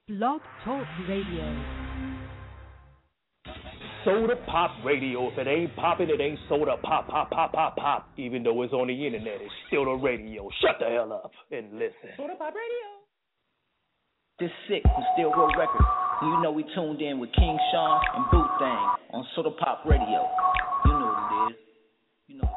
Blog Talk Radio. Soda Pop Radio. If it ain't popping, it ain't soda pop, pop, pop, pop, pop. Even though it's on the internet, it's still the radio. Shut the hell up and listen. Soda Pop Radio. This sick from Still Real Records. You know we tuned in with King Sean and Boo Thang on Soda Pop Radio. You know what it is. You know what it is.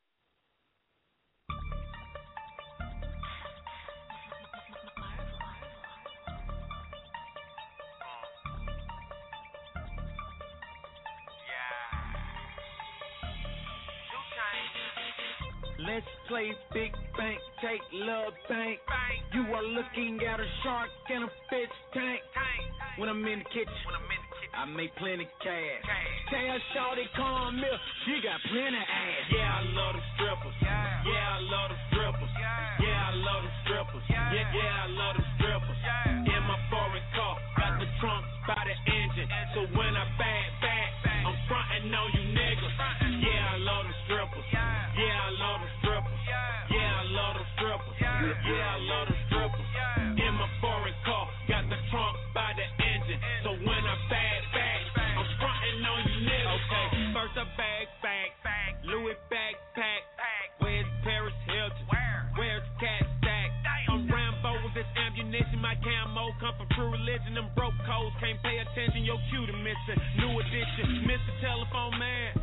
Let's play big bank, take love bank. You are looking at a shark and a fish tank. When I'm in the kitchen, I make plenty cash. Tell Shawty come here, she got plenty ass. Yeah, I love the strippers. Yeah, I love the strippers. Yeah, I love the strippers. Yeah, I love the strippers. In my foreign car, got the trunk by the engine. So when I back, I'm frontin' on you niggas. Yeah, I love the strippers. Yeah, I love the strippers. Yeah, I love the strippers. Yeah, I love the strippers. In my foreign car, got the trunk by the engine. So when I back, I'm frontin' on you niggas. Okay, first a bag, Louis backpack. Where's Paris Hilton? Where's Cat Stack? I'm Rambo with this ammunition. My camo come from true religion. Them broke codes can't pay attention. Your cue to missing. New edition, Mr. Telephone Man.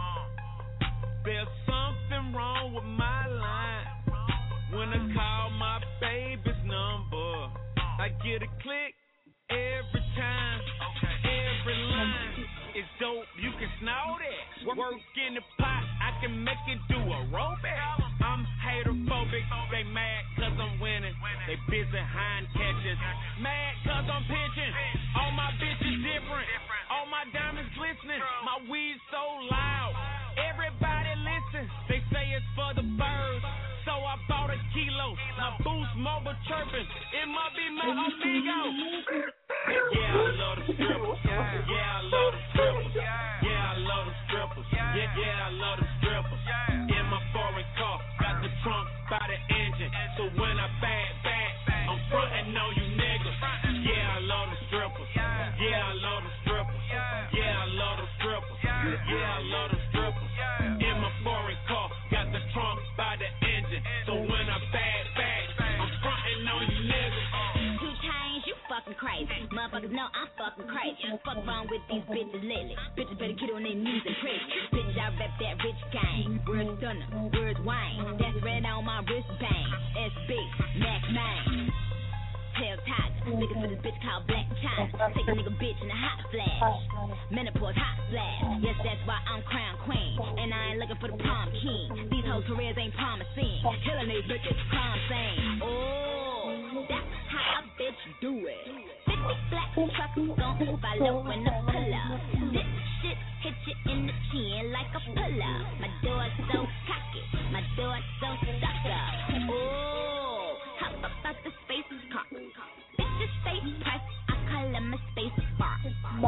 There's something wrong with my line. When I call my baby's number, I get a click every time. Every line is dope, you can snort it. Work in the pot, I can make it do aerobic. I'm haterphobic, they mad cause I'm winning. They busy hind catchers, mad cause I'm pitching. All my bitches different, all my diamonds glistening. My weed so loud, everybody listen. They say it's for the birds, so I bought a kilo. My Boost Mobile chirping, it might be my amigo. Yeah, I love the strippers. Yeah, I love the strippers. Yeah, I love the strippers. Yeah, I love the strippers. In my foreign car, got the trunk by the engine. So when I back, I'm frontin' on you niggas. Yeah, I love the strippers. Yeah, I love the strippers. Yeah, I love the strippers. Yeah, I love the strippers. In my foreign car, got the trunk by the engine. So when I back, I'm frontin' on you niggas. 2 Chainz, you fucking crazy. Motherfuckers know I'm fucking crazy. Fuck wrong with these bitches lately. Bitches better get on their knees and pray. Bitch, I rep that rich gang. Where's Stunner? Where's Wayne? That's red on my wristband. SB, Mac 9. Tail Tiger, looking for this bitch called Black China. Take a nigga bitch in a hot flash. Menopause hot flash. Yes, that's why I'm crown queen. And I ain't looking for the prom king. These whole careers ain't promising. Killing these bitches, crime scene. Oh, that's how a bitch do it. 50 black truckers gon' follow when I pull up. This shit hit you in the chin like a pull-up. My door's so cocky, my door's so stuck up. Oh, hop up out the space car. Bitches face price, I call them a space bar.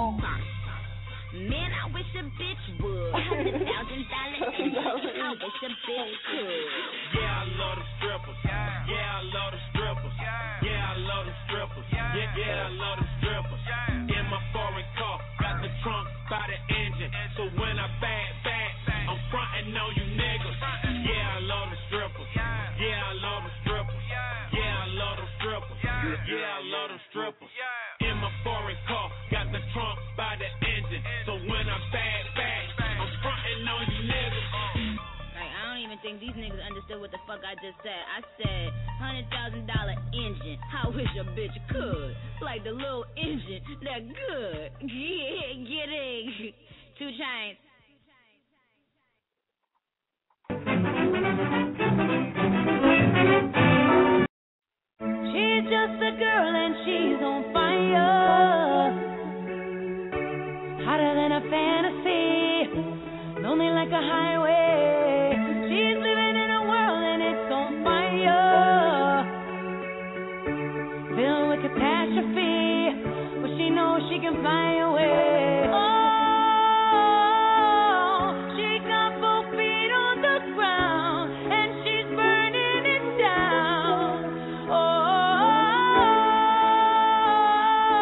Man, I wish a bitch would. $100,000 and I wish a bitch could. Yeah, I love the strippers. Yeah, I love the strippers. Yeah, I love the strippers. Yeah, I love the strippers. In my foreign car, got the trunk by the engine. So when I back, I'm frontin' on you niggas. Yeah, I love the strippers. Yeah, I love the strippers. Yeah, I love the strippers. Yeah, I love the strippers. In my foreign car, got the trunk by the engine. So when I back, I'm frontin' on you niggas. Like, I don't even think these niggas understood what the fuck I just said. I said $100,000 engine. I wish a bitch could. Like the little engine that good. Yeah, get it. 2 Chainz. She's just a girl and she's on fire. Hotter than a fantasy. Lonely like a highway. She's living in a world and it's on fire. Filled with catastrophe. But she knows she can fly away. Oh, she got both feet on the ground and she's burning it down. Oh,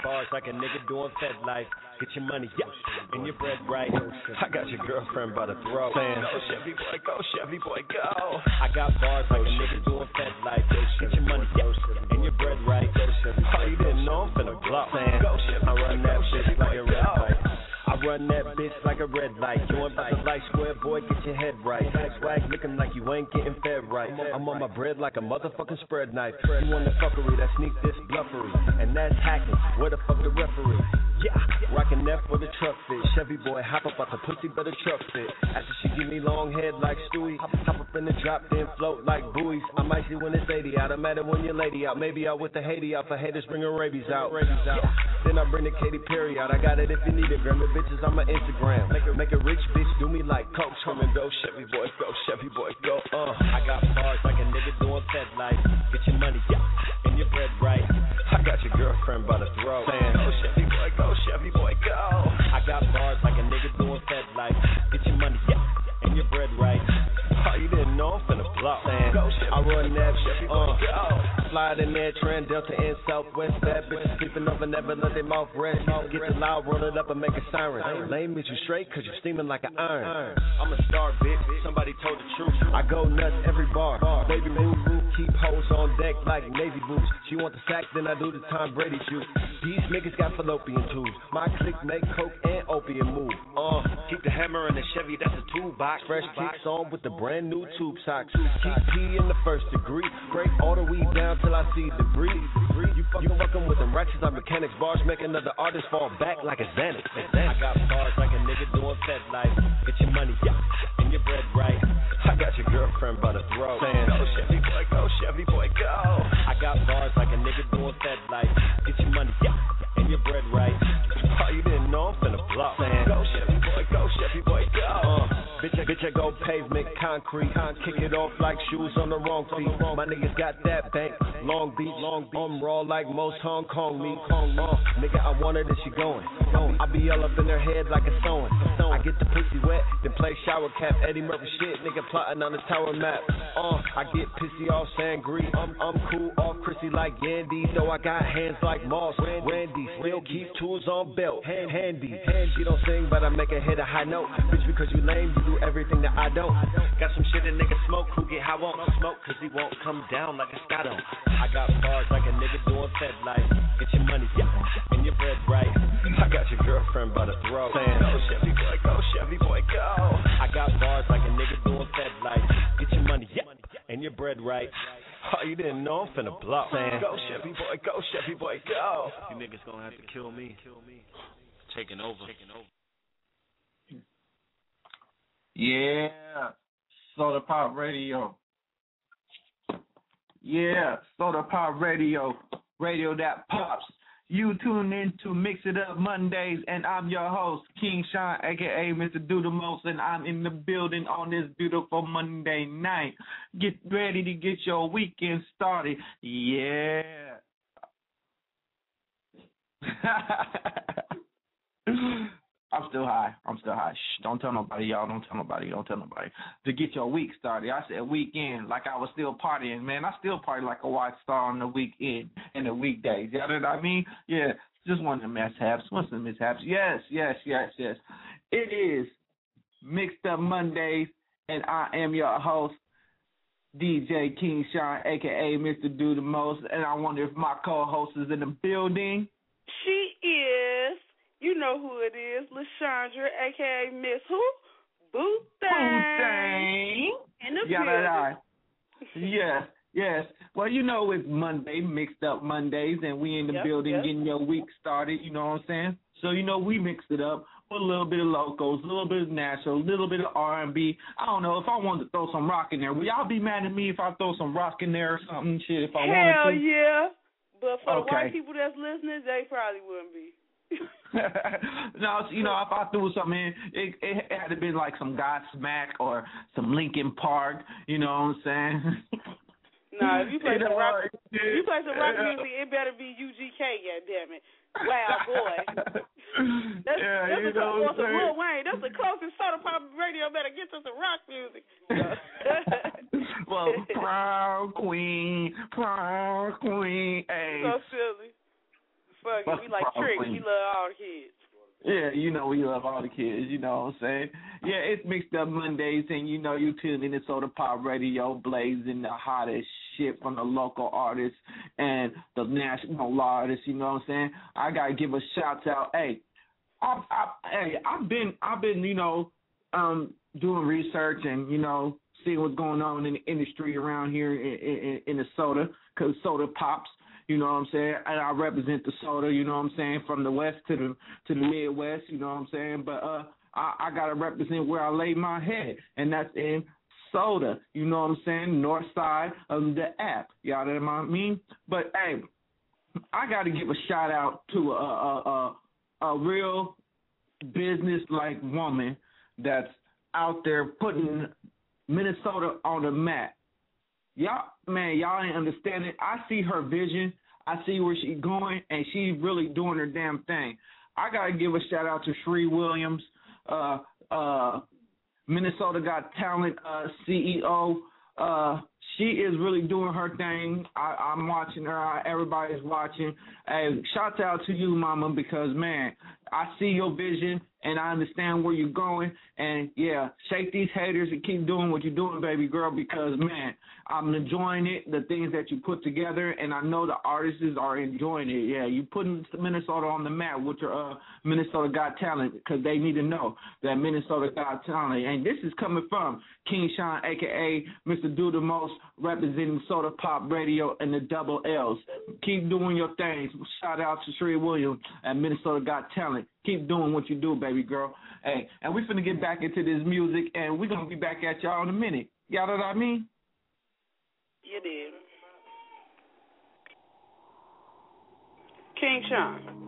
bars like a nigga doing Fed life. Get your money, yeah, and your bread right. I got your girlfriend by the throat. Saying, go Chevy boy, go Chevy boy, go. I got bars like a nigga doing Fed life. Get your money, yeah, and your bread right. Oh, you didn't know I'm finna blow. Saying, go Chevy, I run that bitch like a red light. I run that bitch like a red light. You ain't about to light square, boy, get your head right. Swag looking like you ain't getting fed right. I'm on my bread like a motherfucking spread knife. You want the fuckery, that sneak this bluffery. And that's hacking, where the fuck the referee? Yeah, rockin' that for the truck fit. Chevy boy, hop up out the pussy, better truck fit. After she give me long head like Stewie, hop up in the drop, then float like buoys. I might see when it's 80 out, I'm mad at when your lady out. Maybe out with the Haiti out, for haters bring her rabies out. Yeah. Then I bring the Katy Perry out, I got it if you need it, grab the bitches on my Instagram. Make a rich bitch do me like Coach. Come and go, Chevy boy, go, Chevy boy, go. I got bars like a nigga doing Fed life. Get your money, yeah, and your bread right. I got your girlfriend by the throat. Saying, go Chevy boy, go Chevy boy, go. I got bars like a nigga doing Fed life. Get your money, yeah, and your bread right. Oh, you didn't know I'm finna blow. Saying, go Chevy, I run that Chevy boy, go. Slide in there, Trend, Delta, and Southwest. Bad bitches sleeping over, never let their mouth rest. Get the loud, roll it up and make a siren. Lame means you straight, cause you steaming like an iron. I'm a star, bitch, somebody told the truth. I go nuts every bar. Baby move, keep hoes on deck like Navy boots. She want the sack, then I do the Tom Brady shoot. These niggas got fallopian tubes. My clique make coke and opium move. Keep the hammer in the Chevy, that's a toolbox. Fresh kicks on with the brand new tube socks. Keep P in the first degree. Break all the weed down till I see debris. You fucking with them ratchets on mechanics. Bars make another artist fall back like a Xanax. I got bars like a nigga doing Fed life. Get your money, yeah, and your bread right. I got your girlfriend by the throat. Saying, go Chevy boy, go Chevy boy, go. I got bars like a nigga doing Fed life. Get your money, yeah, and your bread right. Oh, you didn't know I'm finna blow. Saying, go Chevy boy, go Chevy boy, go. Bitch, I go pavement, concrete. Kick it off like shoes on the wrong feet. My niggas got that bank, Long Beach. I'm raw like most Hong Kong meat. Nigga, I want her, then she going. I be all up in her head like a sewing. I get the pussy wet, then play shower cap. Eddie Murphy shit, nigga plotting on the tower map. I get pissy off Sangria. I'm cool off Chrissy like Yandy. Though I got hands like Moss. Randy still keep tools on belt. Handy. She don't sing, but I make her hit a high note. Bitch, because you lame, you do everything that I don't. Got some shit a nigga smoke, who get high won't smoke, cause he won't come down like a Scotto. I got bars like a nigga doing Fed life. Get your money, yeah, and your bread right. I got your girlfriend by the throat. Saying, go Chevy boy, go Chevy boy, go. I got bars like a nigga doing Fed life. Get your money, yeah, and your bread right. Oh, you didn't know I'm finna blow. Saying, go Chevy boy, go. You niggas gonna have to kill me. Taking over. Yeah, Soda Pop Radio. Yeah, Soda Pop Radio. Radio that pops. You tune in to Mix It Up Mondays, and I'm your host, King Sean, a.k.a. Mr. Do The Most, and I'm in the building on this beautiful Monday night. Get ready to get your weekend started. Yeah. I'm still high. Shh, don't tell nobody, y'all. Don't tell nobody. To get your week started. I said weekend, like I was still partying, man. I still party like a white star on the weekend and the weekdays. You know what I mean? Yeah, just one of the mishaps. Yes. It is Mixed Up Mondays, and I am your host, DJ King Sean, a.k.a. Mr. Do The Most, and I wonder if my co-host is in the building. She is. You know who it is, LaShandra, a.k.a. Miss who? Boot Thang. In the building. Yes. Well, you know it's Monday, Mixed Up Mondays, and we in the building getting your week started, you know what I'm saying? So, you know, we mixed it up with a little bit of locals, a little bit of natural, a little bit of R&B. I don't know, if I wanted to throw some rock in there, would y'all be mad at me if I throw some rock in there or something, shit, if I wanted to? Hell yeah. But for the white people that's listening, they probably wouldn't be. No, you know, if I threw something in, it had to be like some Godsmack or some Linkin Park, you know what I'm saying? Nah, if you play some rock, music, it better be UGK, goddammit. Wow, boy. That's you know what I'm saying? Lil Wayne. That's the closest Soda Pop Radio better get to some rock music. Well, proud queen, hey. So silly. Fuck it. We like tricks. We love all the kids. Yeah, you know we love all the kids, you know what I'm saying? Yeah, it's Mixed Up Mondays, and you know you tune in to Soda Pop Radio, blazing the hottest shit from the local artists and the national artists, you know what I'm saying? I got to give a shout out. Hey, I've been you know, doing research and, you know, seeing what's going on in the industry around here in the soda, because soda pops. You know what I'm saying? And I represent the soda, you know what I'm saying, from the west to the Midwest, you know what I'm saying? But I got to represent where I lay my head, and that's in soda, you know what I'm saying, north side of the app. Y'all know what I mean? But, hey, I got to give a shout-out to a real business-like woman that's out there putting Minnesota on the map. Y'all ain't understanding. I see her vision. I see where she's going, and she's really doing her damn thing. I got to give a shout-out to Sheree Williams, Minnesota Got Talent CEO. She is really doing her thing. I'm watching her. Everybody's watching. Hey, shout out to you, Mama, because, man, I see your vision, and I understand where you're going. And, yeah, shake these haters and keep doing what you're doing, baby girl, because, man, I'm enjoying it, the things that you put together, and I know the artists are enjoying it. Yeah, you putting Minnesota on the map with your Minnesota Got Talent, because they need to know that Minnesota Got Talent. And this is coming from King Sean, a.k.a. Mr. Do the Most, representing Soda Pop Radio and the Double L's. Keep doing your things. Shout out to Sheree Williams and Minnesota Got Talent. Keep doing what you do, baby girl. Hey, and we finna get back into this music, and we're going to be back at y'all in a minute. Y'all know what I mean? You did. King Sean.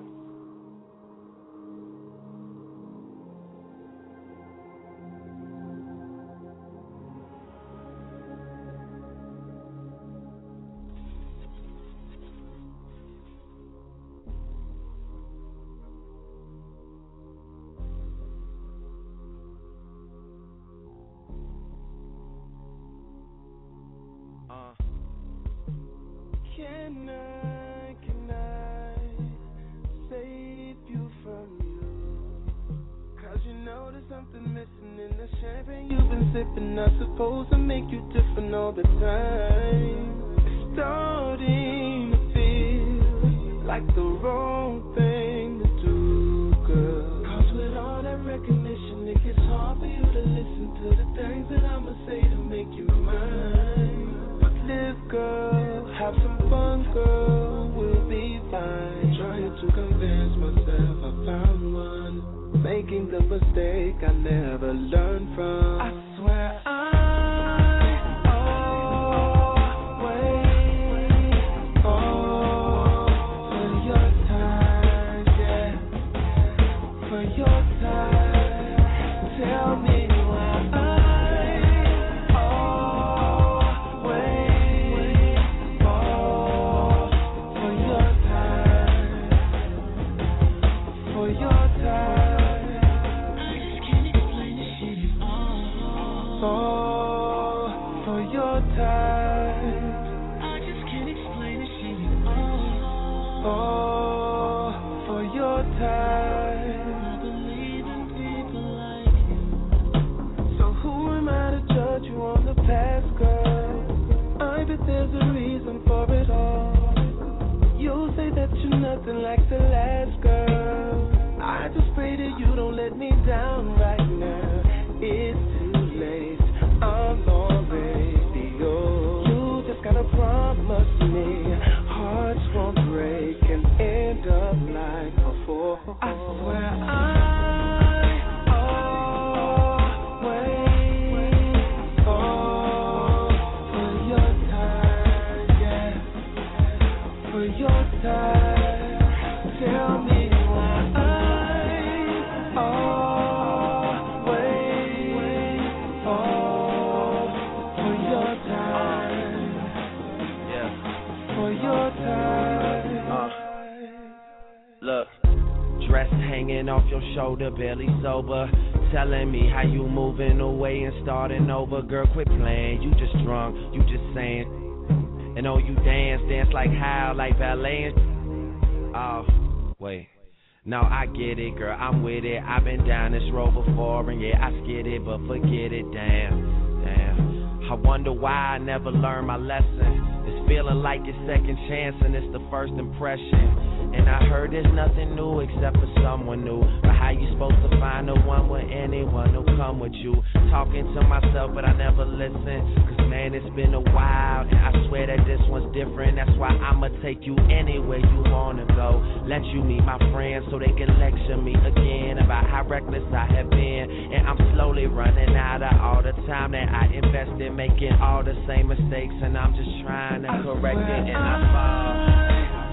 Can I save you from you? 'Cause you know there's something missing in the champagne you've been sipping. Not supposed to make you different all the time. It's starting to feel like the wrong thing to do, girl. 'Cause with all that recognition, it gets hard for you to listen to the things that I'ma say to make you mine. But live, girl, have some fun, girl, we'll be fine. Trying to convince myself I found one, making the mistake I never learned from. I swear nothing like the last girl. I just pray that you don't let me down right now. It's too late, I'm already yours. You just gotta promise me hearts won't break and end up like before. I swear off your shoulder, barely sober, telling me how you moving away and starting over. Girl, quit playing, you just drunk, you just saying. And oh, you dance like how, like ballet. Oh, Wait. No, I get it, girl, I'm with it. I've been down this road before, and yeah, I skid it, but forget it, damn. I wonder why I never learned my lesson. It's feeling like it's second chance, and it's the first impression. And I heard there's nothing new except for someone new. But how you supposed to find the one with anyone who come with you? Talking to myself, but I never listen. Cause man, it's been a while, and I swear that this one's different. That's why I'ma take you anywhere you wanna go. Let you meet my friends so they can lecture me again about how reckless I have been. And I'm slowly running out of all the time that I invested making all the same mistakes. And I'm just trying to correct it, and I fall.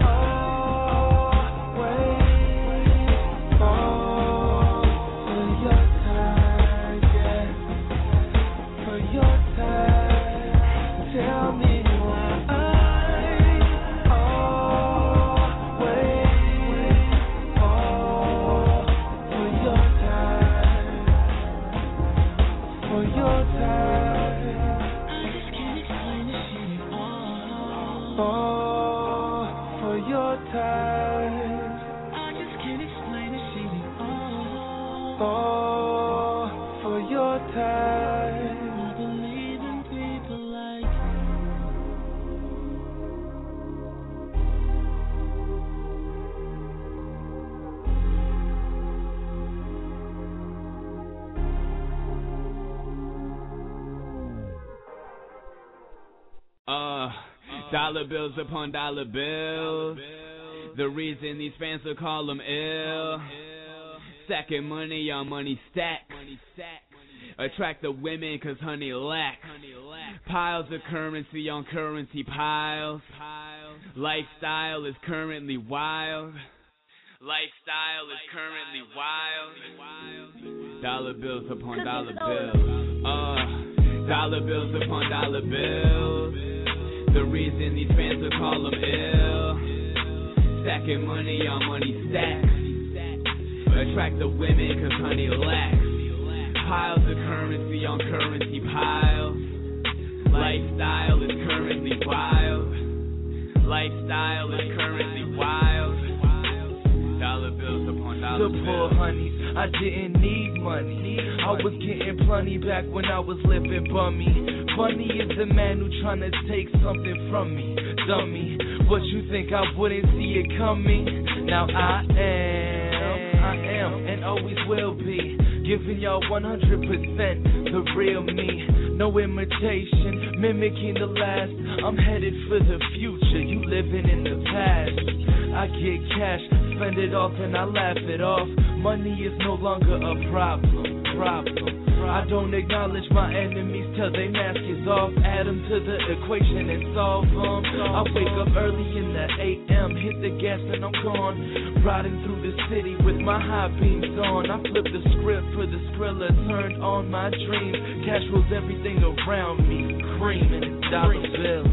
Dollar bills upon dollar bills. The reason these fans will call them ill. Stacking money on money stacks. Attract the women cause honey lacks. Piles of currency on currency piles. Lifestyle is currently wild. Lifestyle is currently wild. Dollar bills upon dollar bills. Dollar bills upon dollar bills. The reason these fans will call them ill. Stacking money on money stacks. Attract the women cause honey lacks. Piles of currency on currency piles. Lifestyle is currently wild. Lifestyle is currently wild. Dollar bills upon dollar bills. The poor honeys, I didn't need money. I was getting plenty back when I was living bummy. Funny is the man who tryna take something from me. Dummy, what you think I wouldn't see it coming? Now I am, and always will be. Giving y'all 100% the real me. No imitation, mimicking the last. I'm headed for the future, you living in the past. I get cash, spend it off and I laugh it off. Money is no longer a problem. I don't acknowledge my enemies till they mask is off. Add them to the equation and solve them. I wake up early in the AM, hit the gas and I'm gone. Riding through the city with my high beams on. I flip the script for the Skrilla, turned on my dreams. Cash rules everything around me, creaming dollar bills.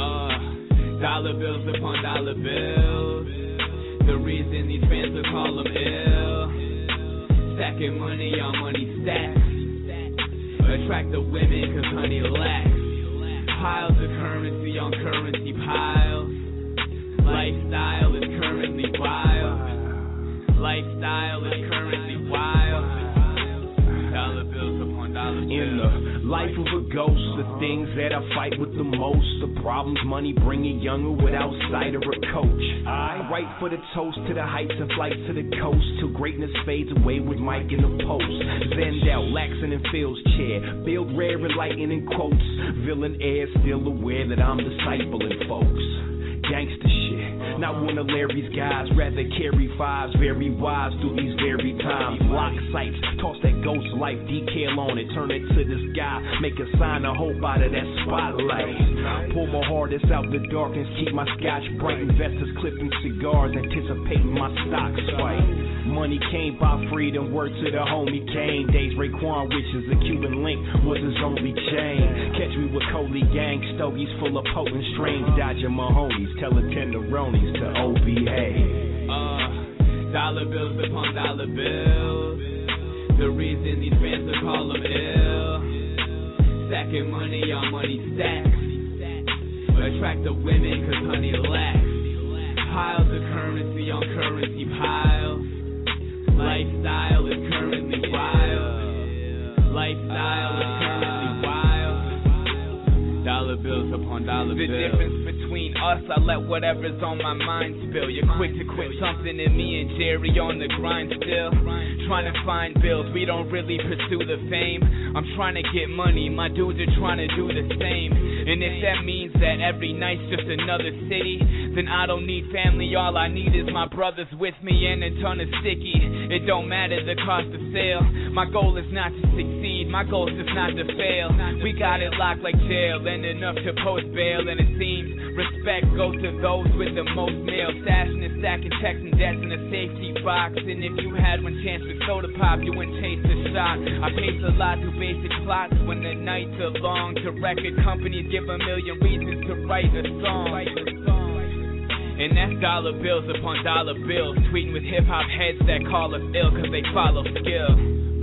Dollar bills upon dollar bills. The reason these fans will call them ill. Stacking money on money stacks. Attract the women cause honey lacks. Piles of currency on currency piles. Lifestyle is currently wild. Lifestyle is currently wild. Dollar bills upon dollar bills. In the life of a ghost, the things that I fight with the most, the problems money bringing younger without sight or a coach. I write for the toast to the heights and flight to the coast till greatness fades away with Mike in the post. Zenned out, laxing in Phil's chair, build rare and lightning quotes. Villain air still aware that I'm discipling folks. Gangsta shit, not one of Larry's guys, rather carry fives, very wise through these very times. Lock sights, toss that ghost life decal on it, turn it to the sky, make a sign of hope out of that spotlight. Pull my hardest out the darkness, keep my scotch bright. Investors clipping cigars, anticipating my stock spike. Money came by freedom, word to the homie Kane. Days Raekwon wishes a Cuban link was his only chain. Catch me with Coley gang stogies full of potent strains, dodging my homies, telling tenderonis to OBA. Dollar bills upon dollar bills. The reason these fans will call them ill. Stacking money on money stacks. Attract the women cause honey lacks. Piles of currency on currency piles. Lifestyle is currently wild. Lifestyle is currently wild. Dollar bills upon dollar bills. The difference between us, I let whatever's on my mind spill. You're quick to quit something, and me and Jerry on the grind still. Trying to find bills, we don't really pursue the fame. I'm trying to get money, my dudes are trying to do the same. And if that means that every night's just another city, then I don't need family, all I need is my brothers with me and a ton of sticky. It don't matter the cost of sale, my goal is not to succeed, my goal is just not to fail. We got it locked like jail, and enough to post bail. And it seems respect goes to those with the most mail. Stashing and stacking checks and debts in a safety box. And if you had one chance to soda pop, you wouldn't chase the shot. I pace a lot through basic plots when the nights are long. To record companies give a million reasons to write a song. And that's dollar bills upon dollar bills. Tweeting with hip-hop heads that call us ill cause they follow skill.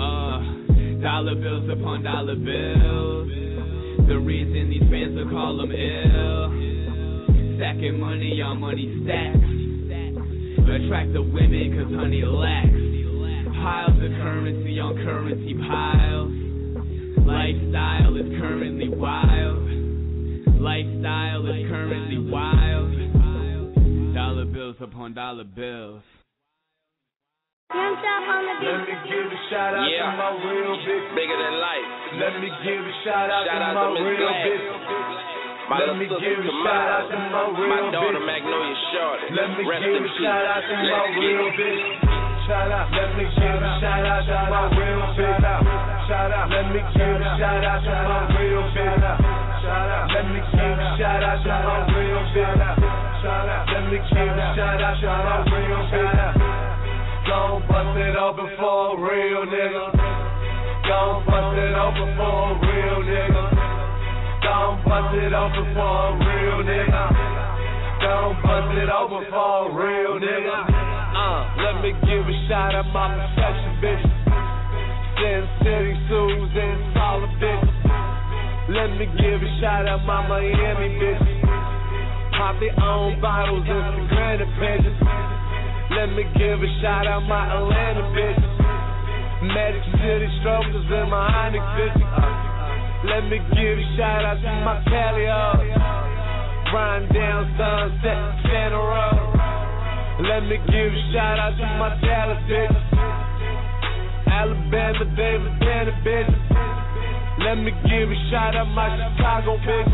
Dollar bills upon dollar bills. The reason these fans will call them ill. Stacking money on money stacks. Attract the women cause honey lacks. Piles of currency on currency piles. Lifestyle is currently wild. Lifestyle is currently wild. Dollar bills upon dollar bills. Let me give a shout out to my real bitch. Bigger than life. Let me give a shout out to my real bitch. Let me give a shout out to my real bitch. My daughter Magnolia Shorty. Let me give a shout out to my real bitch. Shout out. Let me give a shout out to my real bitch. Shout out. Let me give a shout out to my real bitch. Shout out. Let me give a shout out to my real bitch. Shout out. Let me give a shout out to my real bitch. Gon' bust it open for a real nigga. Gon' bust it open for a real nigga. Gon' bust it open for a real nigga. Gon' bust it open for a real nigga. Let me give a shout out my profession, bitch. Sin City, Susan, solid bitch. Let me give a shout out my Miami bitch. Pop their own bottles, Instagram pages. Let me give a shout out my Atlanta bitch. Magic City strokers and my Onyx bitch. Let me give a shout out to my Cali Riding down Sunset, Santa Road. Let me give a shout out to my Dallas bitch. Alabama, David, Danny bitch. Let me give a shout out my Chicago bitch.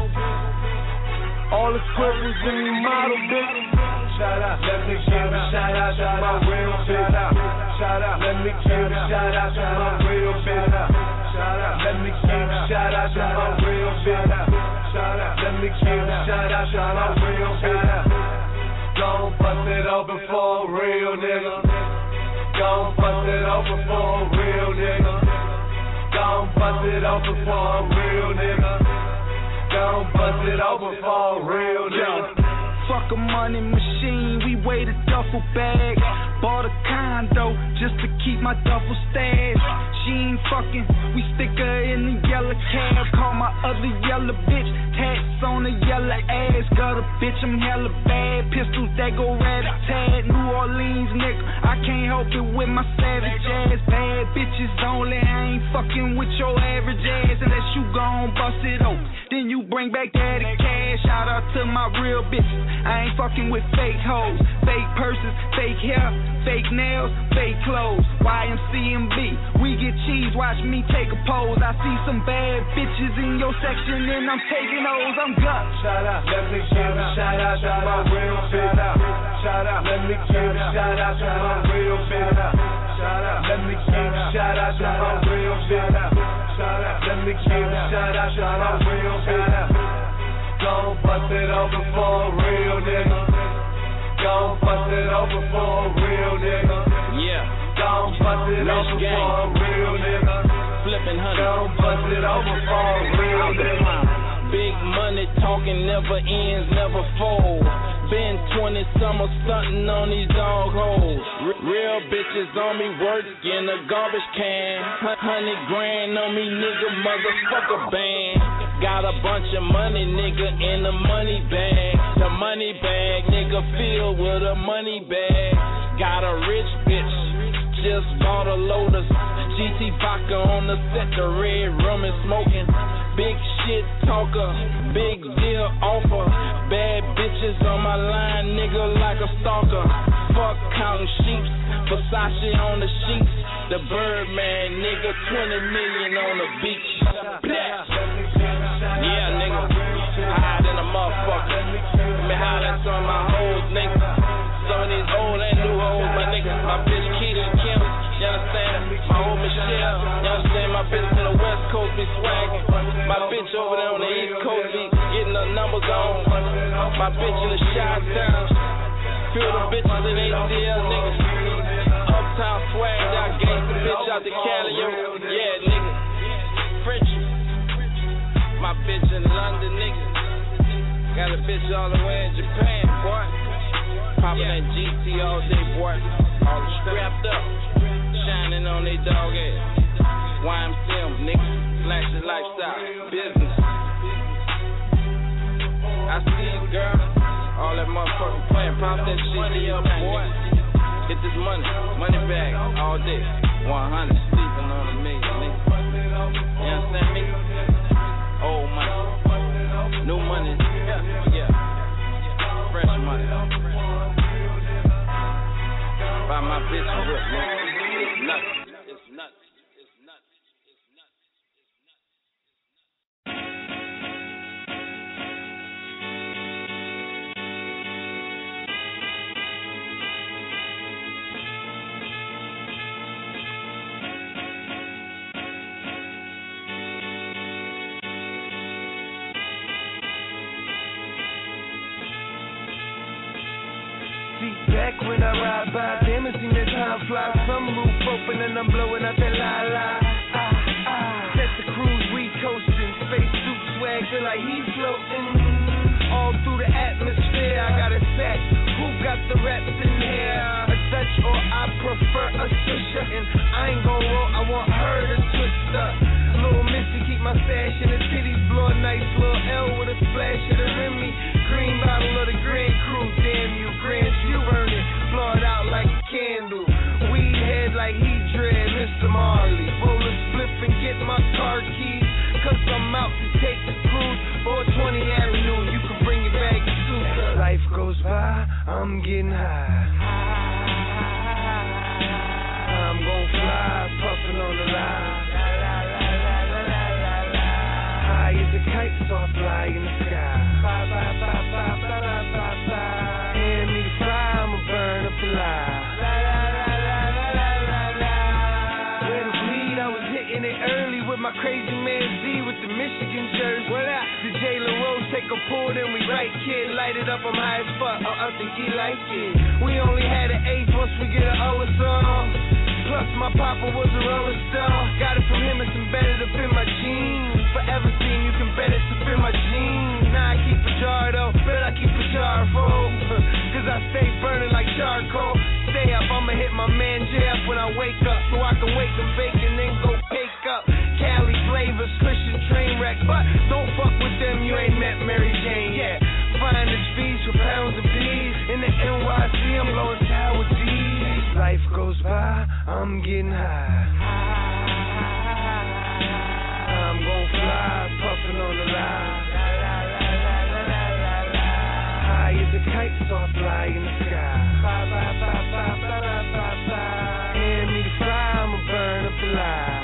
All the scribbles and the model bitch. Shout out. Let me give a shout out to my real bitch. Shout out. Let me give a shout out to my real bitch. Shout out. Let me give a shout out to my real bitch. Shout out. Let me give a shout out to my real bitch. Gon' bust it open for a real nigga. Gon' bust it open for a real nigga. Gon' bust it open for a real nigga. Gon' bust it open for a real nigga. Fuck a money machine, we weighed a duffel bag. Bought a condo just to keep my duffel stash. She ain't fucking, we stick her in the yellow cab. Call my other yellow bitch, tats on the yellow ass. Got a bitch, I'm hella bad. Pistols that go rat-a-tat. New Orleans nigga, I can't help it with my savage ass. Bad bitches only, I ain't fucking with your average ass. Unless you gon' bust it open, then you bring back daddy cash. Shout out to my real bitches, I ain't fucking with fake hoes. Fake purses, fake hair, fake nails, fake clothes. YMCMB, we get cheese, watch me take a pose. I see some bad bitches in your section and I'm taking those, I'm gut. Shout out, let me give a shout out to my real bitch. Shout out, let me give a shout out to my real bitch. Shout out, let me give a shout out to my real bitch. Shout out, let me give a shout out to my real bitch. Gon' bust it open for a real nigga. Gon' bust it open for a real nigga. Yeah. Gon' bust it open for a real nigga. Flippin' honey. Gon' bust it open for a real nigga. Big money talking never ends, never fold. Been 20 summers stunting on these dog holes. Real bitches on me working a garbage can. 100 grand on me, nigga, motherfucker band. Got a bunch of money, nigga, in the money bag. The money bag, nigga, filled with a money bag. Got a rich bitch, just bought a Lotus. GT vodka on the set, the red rum is smoking. Big shit talker, big deal offer. Bad bitches on my line, nigga, like a stalker. Fuck counting sheep, Versace on the sheets. The Birdman, nigga, 20 million on the beach. Yeah, nigga, higher than a motherfucker. Let me holler at some of my hoes, nigga. Some of these old and new hoes, my niggas. My bitch Keisha Kim, you understand? My hoe Michelle, you understand? My bitch to the West Coast be swagging. My bitch over there on the East Coast be getting the numbers on. My bitch in the Chi-Town, feel the bitches in ATL, nigga. Uptown swagged out, gangsta bitch out the Cali, yo. Yeah, nigga. French. My bitch in London, nigga. Got a bitch all the way in Japan, boy. Poppin' that GT all day, boy. All strapped up. Shining on they dog ass. YMCM, nigga. Flashy lifestyle. Business. I see you, girl. All that motherfucking playing. Pop that shit up, boy. Get this money. Money bag all day. 100 sleeping on a million, nigga. You understand me? Old money, new money, yeah, fresh money. Buy my bitch a whip, nigga. It's nuts. It's nuts. It's nuts. It's nuts. Back when I ride by, damn it, seen that time fly. Some roof open and I'm blowing out that la-la. Set the cruise, we coasting. Space suit swag, feel like he's floating. All through the atmosphere, I got a set. Who got the reps in here? A Dutch or I prefer a Swisher. And I ain't gon' roll, I want her to twist up. Little Missy, keep my stash in the titties. Blow a nice little L with a splash of the Remy. Green bottle of the Grand Cru, damn you, Grand you burn it. Blow it out like a candle. Weed head like he dread, Mr. Marley. Roll a spliff and get my car keys. Cause I'm out to take the cruise. Or 20 Avenue, you can bring it back too. As life goes by, I'm getting high. I'm gon' fly, puffin' on the line. High as a kite, so I fly in the sky. Hand me the fire, I'ma burn up alive. Where the weed, I was hitting it early with my crazy man Z with the Michigan jersey. What up? The Jalen Rose take a pull, then we right, kid. Light it up, I'm high as fuck. I think he like it. We only had an eighth, once we get an O, it's on. Plus my papa was a Rolling Stone. Got it from him, it's embedded up in my jeans. Forever seen, you can bet it's up in my jeans. Now I keep a jar though, but I keep a jar full. Cause I stay burning like charcoal. Stay up, I'ma hit my man Jeff when I wake up. So I can wake up bacon, then go cake up. Cali flavors, Christian train wreck. But don't fuck with them, you ain't met Mary Jane yet. Finest fees for pounds of peas. In the NYC, I'm blowing Tower D's. Life goes by, I'm getting high. I'm gon' fly, puffin' on the line. High as a kite, so I fly in the sky. Hand me the fire, I'ma burn up alive.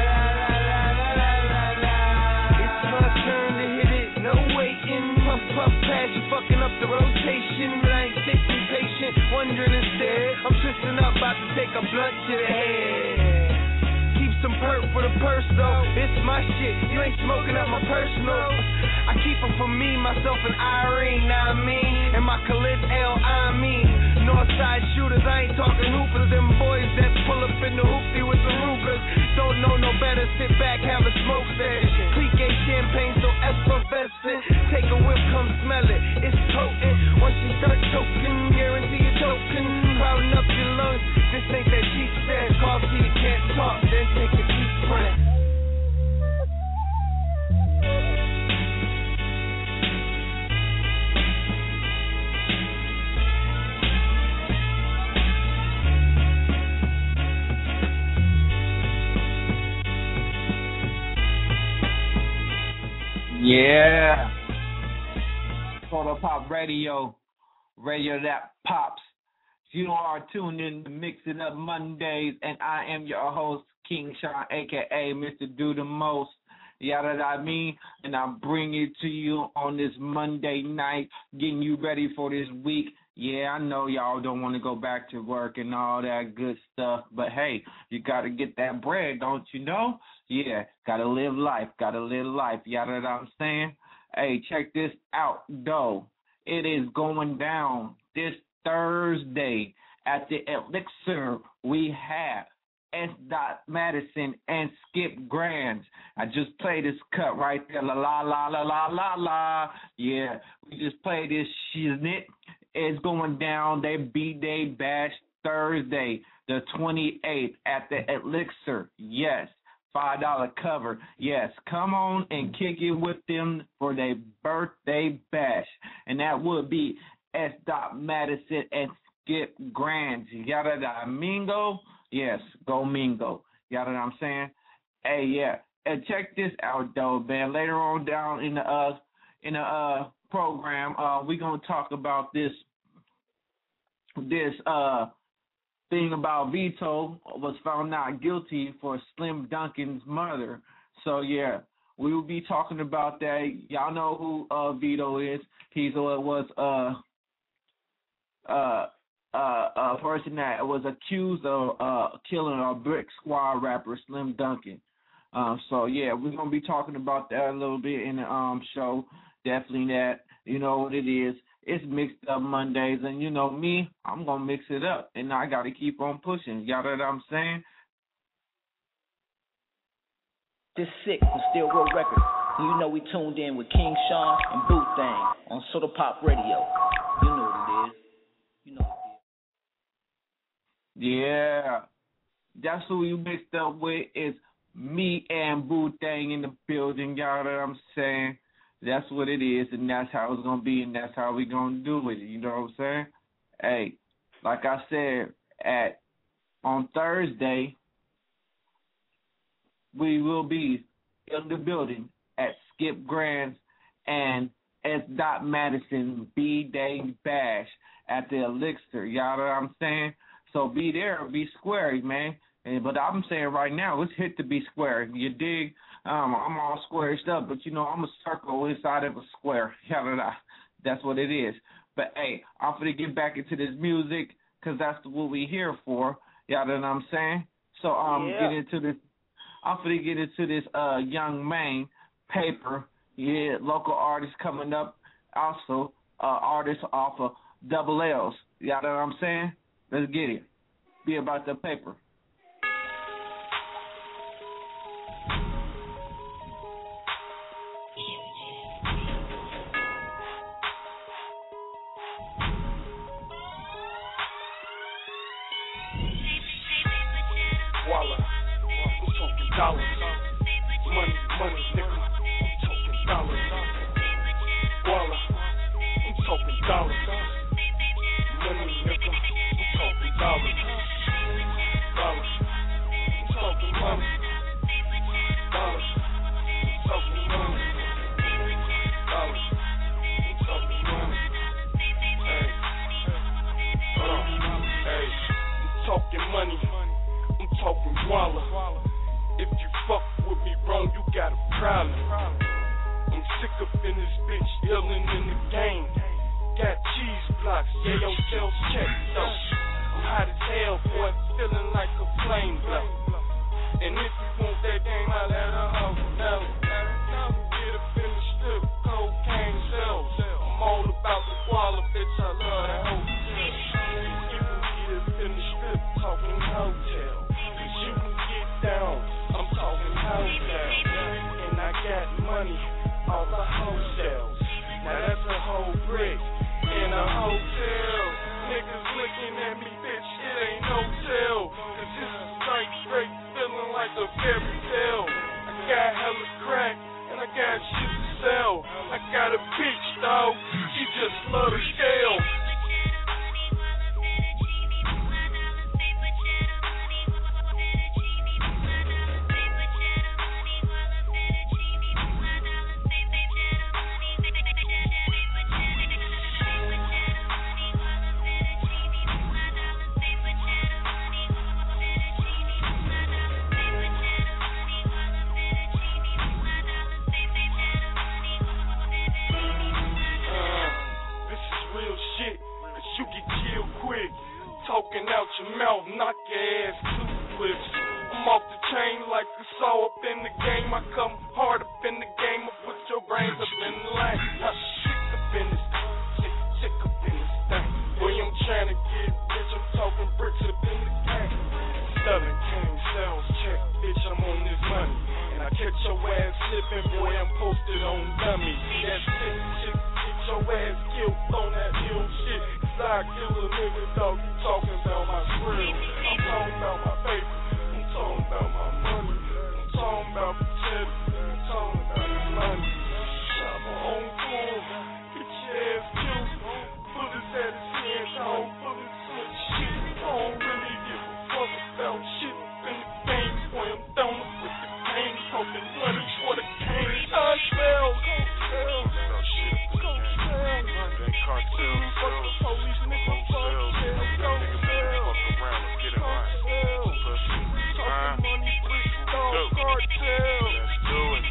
It's my turn to hit it, no waiting. Puff, puff, pass, you fucking up the rotation. But I ain't sitting patient, wondering instead. I'm twisting up, about to take a blunt to the head. Keep some perk for the purse though. It's my shit, you ain't smoking up my personal. I keep it for me, myself, and Irene, now I mean. And my Khalid L, I mean. Northside shooters, I ain't talking hoopers. Them boys that pull up in the hoopty with the Rugers. Don't know no better, sit back, have a smoke session. Clique champagne, so effervescent. Take a whiff, come smell it, it's potent. Once you start choking, guarantee you're choking. Crowding up your lungs, this ain't that cheap set. Cough till you can't talk, then take a deep breath. Yeah. Soda Pop Radio. Radio that pops. You are tuned in to Mix It Up Mondays, and I am your host, King Sean, a.k.a. Mr. Do the Most. Yada I mean, and I bring it to you on this Monday night, getting you ready for this week. Yeah, I know y'all don't want to go back to work and all that good stuff, but hey, you got to get that bread, don't you know? Yeah, got to live life, yada I'm saying? Hey, check this out, though. It is going down this Thursday at the Elixir. We have S. Madison and Skip Grands. I just played this cut right there. La la la la la la la. Yeah, we just played this shiznit. It's going down. They B-Day Bash Thursday, the 28th at the Elixir. Yes. $5 cover. Yes, come on and kick it with them for their birthday bash. And that would be S. Madison and Skip Grands. Yada da Mingo. Yes, go Mingo. Yada what I'm saying? Hey, yeah. And check this out though, man. Later on down in the program, we're gonna talk about this thing about Vito was found not guilty for Slim Duncan's murder. So, yeah, we will be talking about that. Y'all know who Vito is. He was a person that was accused of killing a Brick Squad rapper, Slim Duncan. So, yeah, we're going to be talking about that a little bit in the show. Definitely that. You know what it is. It's Mixed Up Mondays, and you know me, I'm going to mix it up, and I got to keep on pushing. Y'all know what I'm saying? This sick from Still Real Records. You know we tuned in with King Sean and Boot Thang on Soda Pop Radio. You know what it is. Yeah. That's who you mixed up with is me and Boot Thang in the building. Y'all know what I'm saying? That's what it is, and that's how it's going to be, and that's how we're going to do it. You know what I'm saying? Hey, like I said, on Thursday, we will be in the building at Skip Grands and S. Madison B-Day Bash at the Elixir. Y'all know what I'm saying? So be there, be square, man. But I'm saying right now, let's hit to be square. You dig? I'm all squared up, but, you know, I'm a circle inside of a square. That's what it is. But, hey, I'm going to get back into this music because that's what we here for. Y'all know what I'm saying? So get into this. I'm going to get into this Young Maine paper. Yeah, local artists coming up. Also, artists off of Double L's. Y'all know what I'm saying? Let's get it. Be about the paper. Dollars, money, nigga. I'm talking dollars. Walla, I'm talking dollars. Money, nigga. I'm talking dollars. Dollars, I'm talking money. Dollars, I'm talking money. Dollars, I'm talking money. Hey, I'm talking money. I'm talking Walla. If you fuck with me wrong, you got a problem. I'm sick up in this bitch, illin' in the game. Got cheese blocks, yeah, your sales checked though. I'm hot as hell, boy, feeling like a flame blow. And if you want that game, I'll let her hoe know. Get up in the strip, cocaine sales. I'm all about the Walla, bitch, I love that hotel. You can get up in the strip, talking hotel. Cause you can get down. I'm talking hotels, and I got money, all the hotels. Now that's a whole brick in a hotel. Niggas looking at me, bitch, it ain't no tell. Cause this is straight, feeling like a fairy tale. I got hella crack, and I got shit to sell. I got a bitch, dog, she just love the scale. fame. I come hard up in the game. I put your brains up in the line. Sick up in this thing. Sick up in this thing. Boy, I'm trying to get rich. I'm talking bricks up in the game. Southern King sales check. Bitch, I'm on this money. And I catch your ass slipping. Boy, I'm posted on dummy. See that sick shit. Get your ass killed on that ill shit. Cause I kill a nigga, dog. You talking about my grill. I'm talking about my paper. I'm talking about my money. I'm talking about the tip. I'm talking about the money. Shop my own fool. Get your ass killed. Bullets at his hands. I don't bullets in shit. I don't really give a fuck about shit. In the game, boy, I'm down with the pain. Talking money for the cane. Cartel. Cartel. Fuck the police, nigga. Cartel. Fuck around and get it right. Talking money, bricks, dog. Cartel. Let's do it.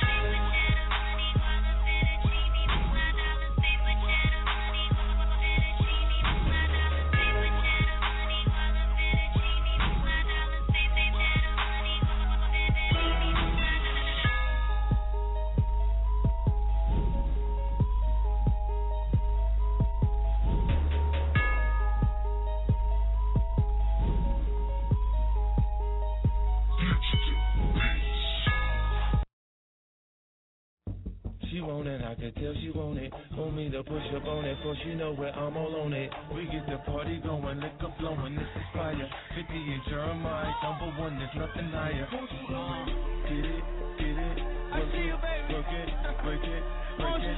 She want it, I can tell she want it. Want me to push up on it, cause you know where I'm all on it. We get the party going, liquor flowing, this is fire. 50 in Jeremiah, number one, there's nothing higher. Get it, work it, work it, break it, break it,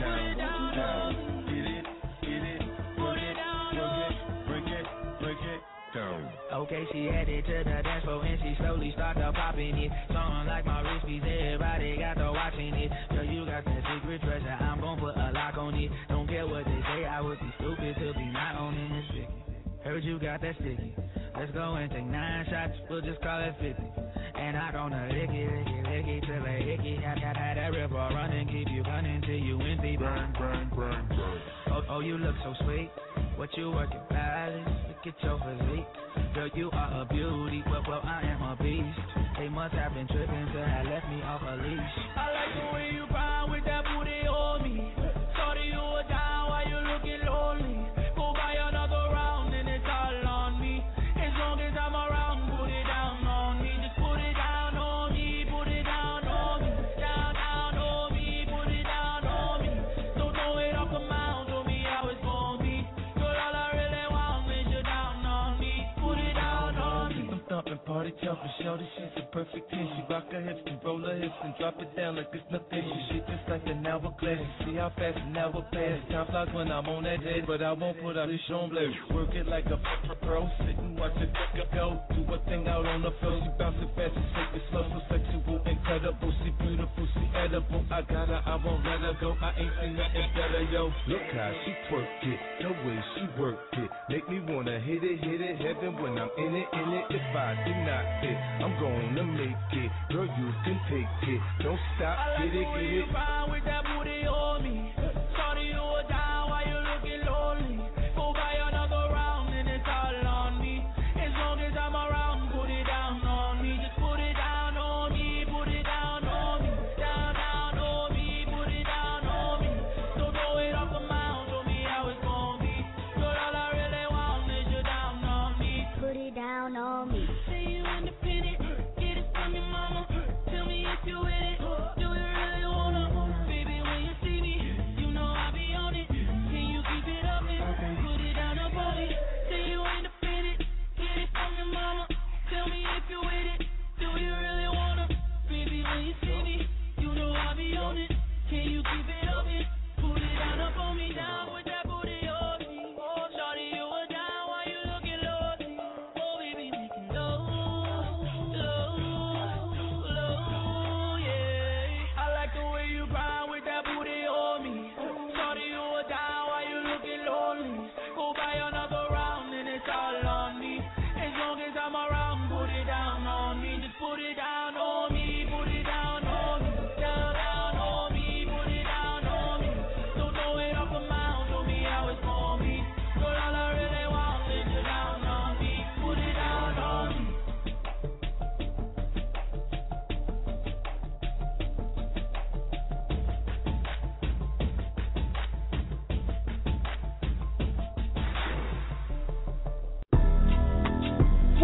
down. Get it, work it, break it, break it, down. Okay, she headed to the dance floor and she slowly started popping it. Song like my wrist piece, everybody got to watching it. Girl, you got that secret treasure, I'm gon' put a lock on it. Don't care what they say, I would be stupid to be not owning this sticky. Heard you got that sticky. Let's go and take 9 shots, we'll just call it 50. And I gonna lick it till I hickey. Had that river running, keep you running till you empty. Burn. Oh, you look so sweet. What you working, palace? Look at your physique. Girl, you are a beauty, well, I am a beast. They must have been tripping till I left me off a leash. I like the way you grind with that booty on me. Sorry you were down while you looking lonely. Go buy another round and it's all on me. As long as I'm around, put it down on me. Just put it down on me, put it down on me. Down on me, put it down on me. Don't throw it off the mound, show me how it's gonna be. Girl, all I really want is you down on me. Put it down on me. I'm thumping, party jumping, show this shit's a perfect 10. She rock her hips and roll her hips and drop it down like it's nothing. She shit just like an hourglass. You see how fast an hour pass. Time flies when I'm on that head, but I won't put out this show blade. Work it like a pro, sit and watch it go. Do a thing out on the floor. She bounce it fast and shake it slow, so sexual, incredible. She beautiful, she edible. I got her, I won't let her go. I ain't seen nothing better, yo. Look how she twerk it, the way she work it. Make me wanna hit it, heaven when I'm in it. If I do not hit, I'm gonna make it. Girl, you can take it. Don't stop, get it. You fine with that booty on me. Sorry you were down while you looking lonely. Go buy another round and it's all on me. As long as I'm around, put it down on me. Just put it down on me, put it down on me. Down on me, put it down on me. Don't throw it off the mound, show me how it's gonna be. Girl, all I really want is you down on me. Put it down on me. Say you independent, get it from your mama. Tell me if you with it. Do you really wanna? Baby, when you see me, you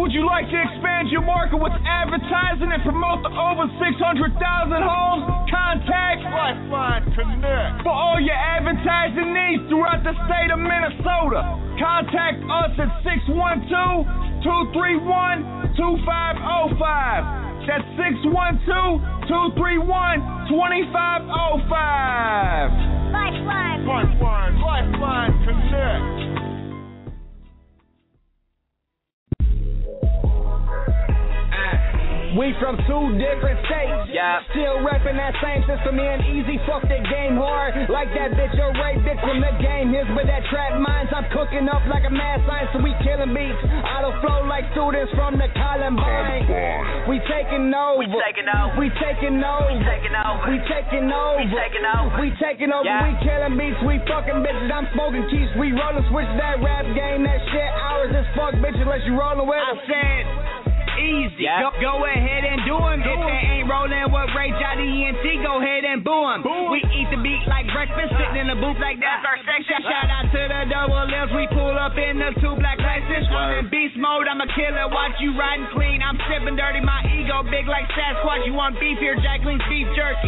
Would you like to expand your market with advertising and promote the over 600,000 homes? Contact Lifeline Connect for all your advertising needs throughout the state of Minnesota. Contact us at 612-231-2505. That's 612-231-2505. Lifeline Connect. We from two different states, still reppin' that same system in easy, fuck that game hard, like that bitch or Ray bitch from the game his with that trap minds, I'm cooking up like a mad science, so we killing beats, auto flow like students from the Columbine, we taking over, we taking over, we killing beats, we fucking bitches, I'm smoking keys, we rollin' switch that rap game, that shit ours as fuck bitch unless you rollin' with us. I said easy. Go ahead and do him. If they ain't rolling with Ray Johnny ENT, go ahead and boo him. We eat the beat like breakfast, sitting in the booth like that's our section. Shout out to the double L's. We pull up in the two black Lexus. I'm in beast mode. I'm a killer. Watch you riding clean. I'm sipping dirty. My ego big like Sasquatch. You want beef here? Jacqueline's beef jerky.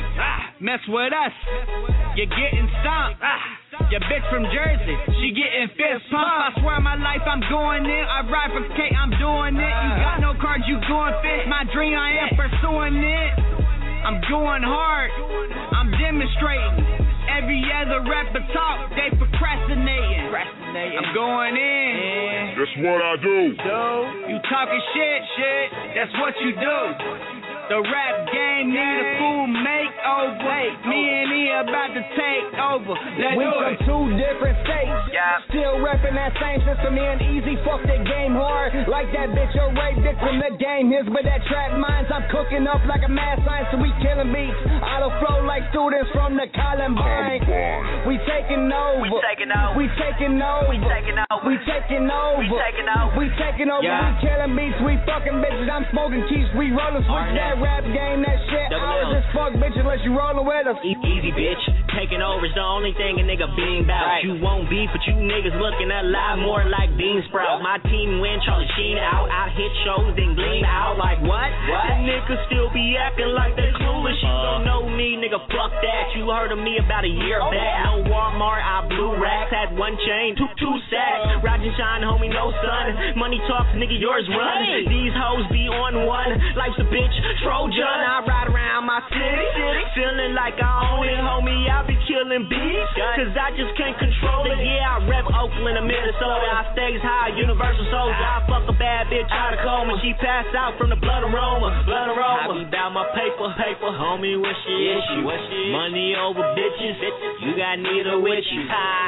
Mess with us, you're getting stomped. Your bitch from Jersey, she getting fist pumped. I swear my life I'm going in. I ride for K, I'm doing it. You got no cards, you going fit. My dream, I am pursuing it. I'm going hard, I'm demonstrating. Every other rapper talk, they procrastinating. I'm going in. That's what I do. You talking shit, that's what you do. The rap game need a full makeover. Me and E about to take over. We from two different states, still reppin' that same system in easy. Fuck that game hard, like that bitch or Ray bitch from the game his with that trap minds. I'm cooking up like a mad science, so we killing beats. Auto flow like students from the Columbine. We taking over, we taking over, we taking over, we taking over, we killing beats, we fucking bitches. I'm smoking keys, we rollin' switch that rap game, that shit ours as fuck bitch unless you rollin' with us. Easy bitch, taking over is the only thing a nigga being about. You won't beef, but you niggas looking a lot more like bean sprouts. My team win, Charlie Sheen out. I hit shows, then gleam out. Like what? The niggas still be acting like they clueless. You don't know me, nigga, fuck that. You heard of me about a year back. No Walmart, I blew racks. Had one chain, two sacks. Ride and shine, homie, no sun. Money talks, nigga, yours run. These hoes be on one. Life's a bitch, Trojan. I ride around my city, feeling like I own it, homie. I be killing beats, cause I just can't control it. Yeah, I rep Oakland and Minnesota. I stays high, universal soldier. I fuck a bad bitch out of coma. She passed out from the blood aroma. I be about my paper, homie. What shit is you? Money over bitches. You got neither with you.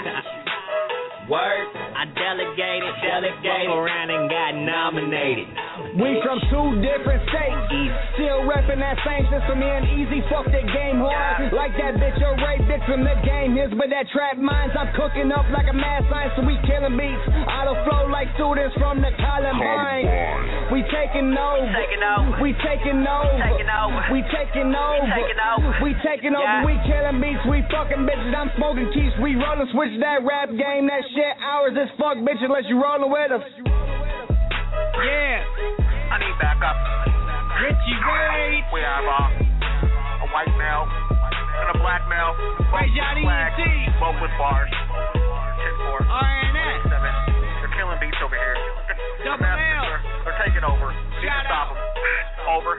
Word, I delegated, fuck around and got nominated. We from two different states, still reppin' that same system in easy. Fuck that game hard, like that bitch or Ray bitch from the game his with that trap minds. I'm cooking up like a mad science, so we killing beats. Auto flow like students from the Columbine. We taking over, we taking over, we taking over, we taking over. We killing beats, we fucking bitches. I'm smoking keys, we rollin' switch that rap game, that shit ours as fuck bitch unless you rollin' with us. I need backup. Richie Wade. We have a white male and a black male. Ray Johnny ENT. Both with bars. 10-4. RNS. They're killing beats over here. Double L. They're taking over. Need to stop them. Over.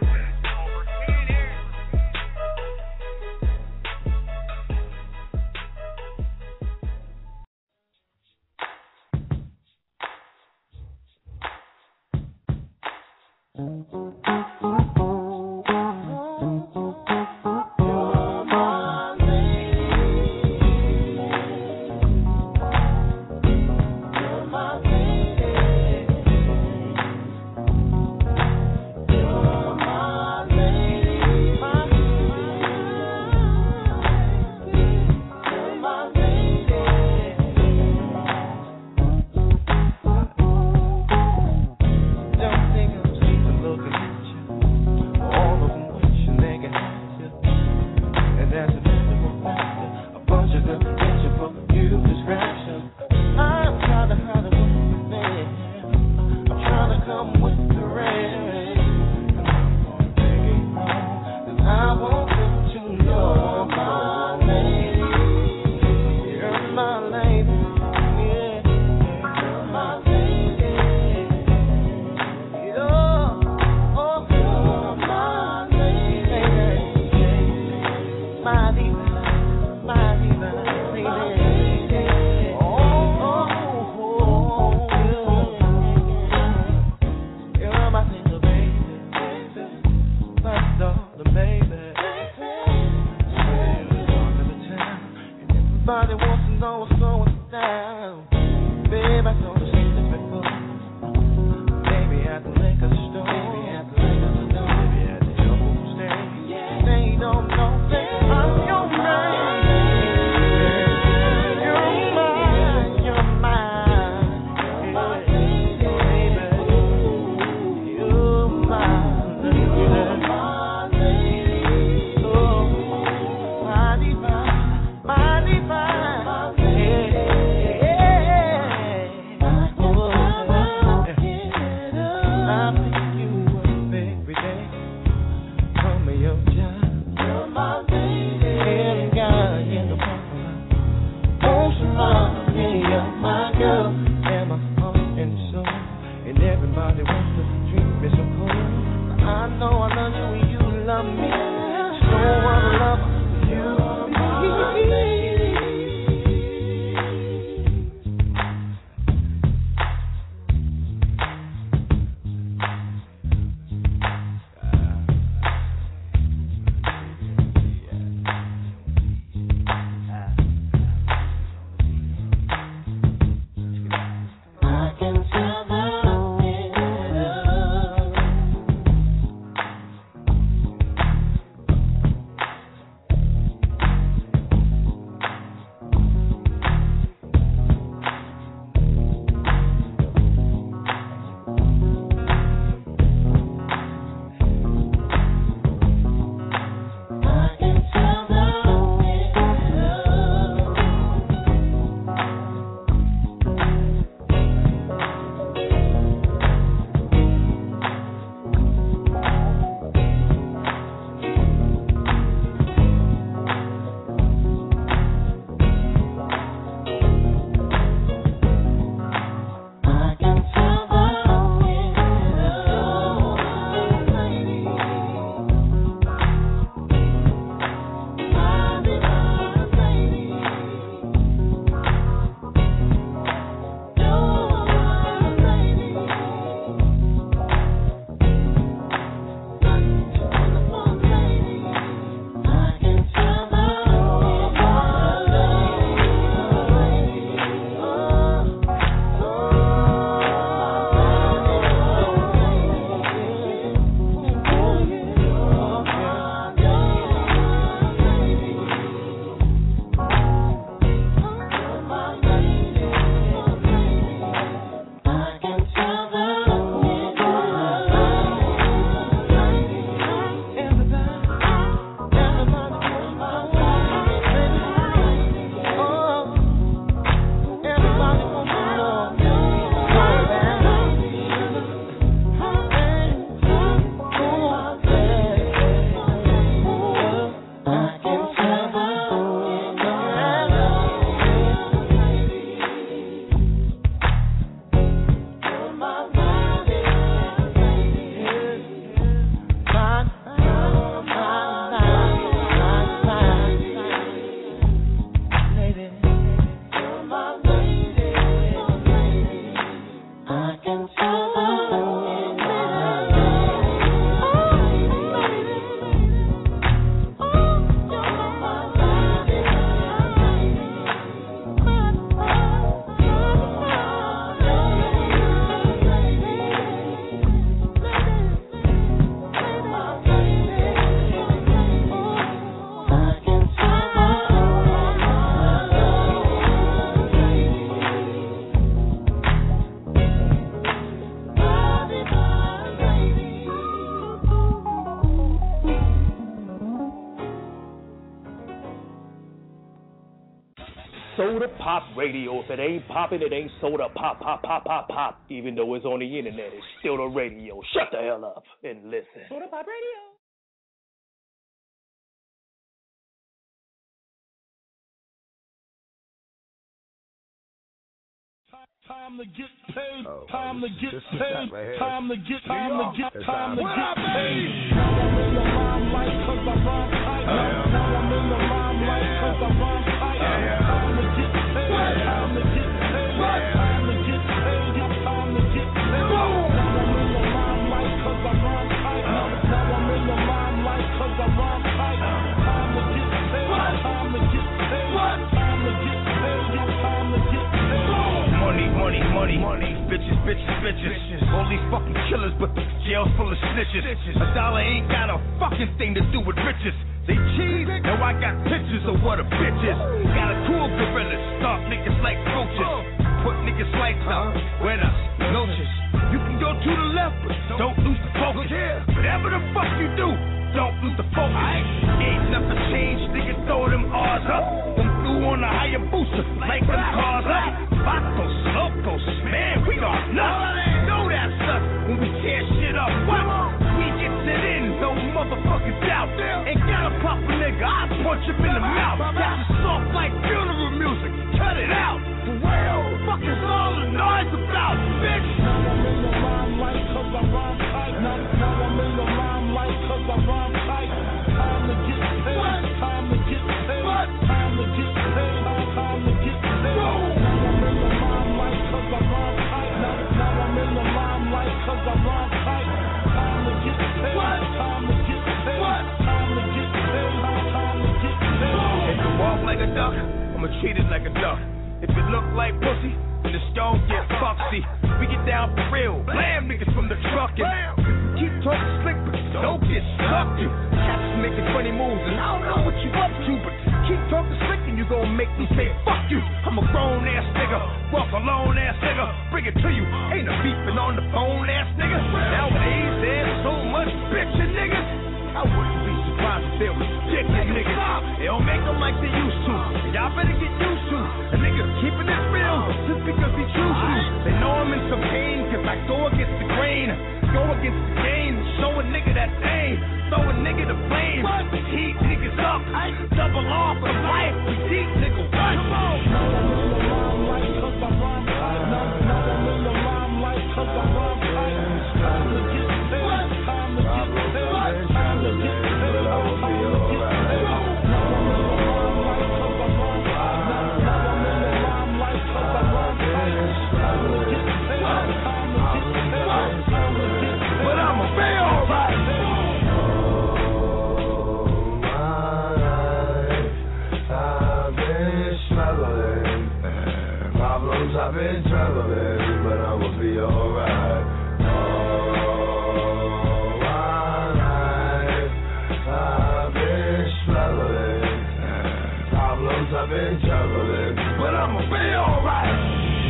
love me. No one love you. Soda Pop Radio. If it ain't popping, it ain't soda pop, pop, pop, pop, pop. Even though it's on the internet, it's still the radio. Shut the hell up and listen. Soda Pop Radio. Time to get paid. Time to get paid. Time to get paid. Now I'm in the limelight 'cause I rhyme tight. Now I'm in the limelight 'cause I rhyme tight. Time to get paid. Time to get paid. Time to get paid. Time to get paid. Now I'm in the limelight 'cause I rhyme tight. Now I'm in the limelight 'cause I rhyme tight. Time to get paid. Time to get paid. Time to get paid. Time to get paid. Money, bitches. All these fucking killers, but the jail's full of snitches. A dollar ain't got a fucking thing to do with riches. They cheese, now I got pictures of what a bitch is. Got a cool gorilla, start niggas like roaches. Put niggas lights out, buenas noches. You can go to the left, but don't lose the focus. Whatever the fuck you do, don't lose the focus. Ain't nothing changed, nigga, throw them R's up. Them flew on a higher booster, like them cars up. Vatos, locos, man, we are nuts. Know that's us when we tear shit up. What? We gets it in, no motherfucking doubt. Ain't got a pop a nigga, I punch him in the mouth. That's soft like funeral music, cut it out. For real, fuck is all the noise about, bitch? Now I'm in the limelight 'cause I rhyme tight. Now I'm in the limelight 'cause I rhyme tight. duck, I'ma treat it like a duck. If it look like pussy, then the stove get fucksy. We get down for real, blam niggas from the truck and keep talking slick, but don't get stuck. You cats making funny moves and I don't know what you up to, but keep talking slick and you gon' make me say fuck you. I'm a grown ass nigga, walk alone ass nigga, bring it to you. Ain't no beefing on the phone ass nigga. Nowadays there's so much bitchin' niggas. I wouldn't be surprised if there was dick in niggas. They don't make them like they used to. And y'all better get used to a nigga keeping it real just because he choose to. They know I'm in some pain cause I go against the grain. Go against the game, show a nigga that pain. Throw a nigga the blame. Heat niggas up, double off of life. We deep nigga, what? Come on. Now I'm in the limelight cause I rhyme tight. Now I'm in the limelight cause I rhyme tight. Time to get paid, time to get paid, time to get paid, time to get paid. Now I'm in the limelight cause I rhyme tight. Now I'm in the limelight cause I rhyme tight. Time to get paid, time to get paid, time to get paid. But I'ma be alright. I've been traveling, but I'ma be alright. All my life, I've been traveling. Problems, I've been traveling, but I'ma be alright.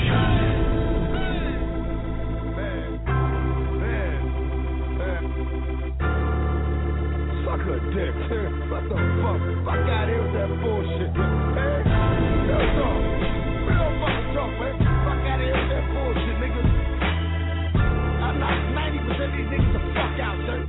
Suck a dick, what the fuck? Fuck out here with that bullshit, man. Hell no. Real fucking talk, man. Fuck out of here with that bullshit, nigga. I knocked 90% of these niggas the fuck out, sir.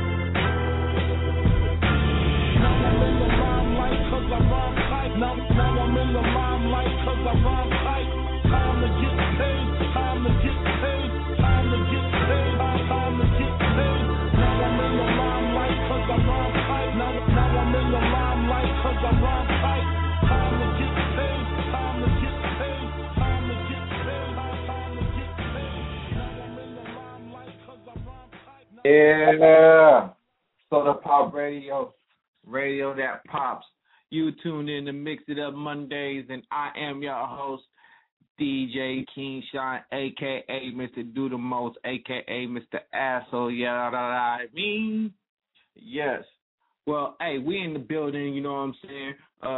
Now I'm in the limelight cause I rhyme tight. Now I'm in the limelight cause I rhyme tight. Time to get paid, time to get paid, time to get paid, time to get paid. Now I'm in the limelight cause I rhyme tight. Now I'm in the limelight cause I rhyme tight. Time to get paid, time to get paid, time to get paid, time to get paid. Now I'm in the limelight cause I rhyme tight. Yeah. Soda Pop Radio, radio that pops. You tune in to Mix It Up Mondays, and I am your host, DJ King Sean, a.k.a. Mr. Do The Most, a.k.a. Mr. Asshole, yeah, I mean. Yes. Well, hey, we in the building, you know what I'm saying?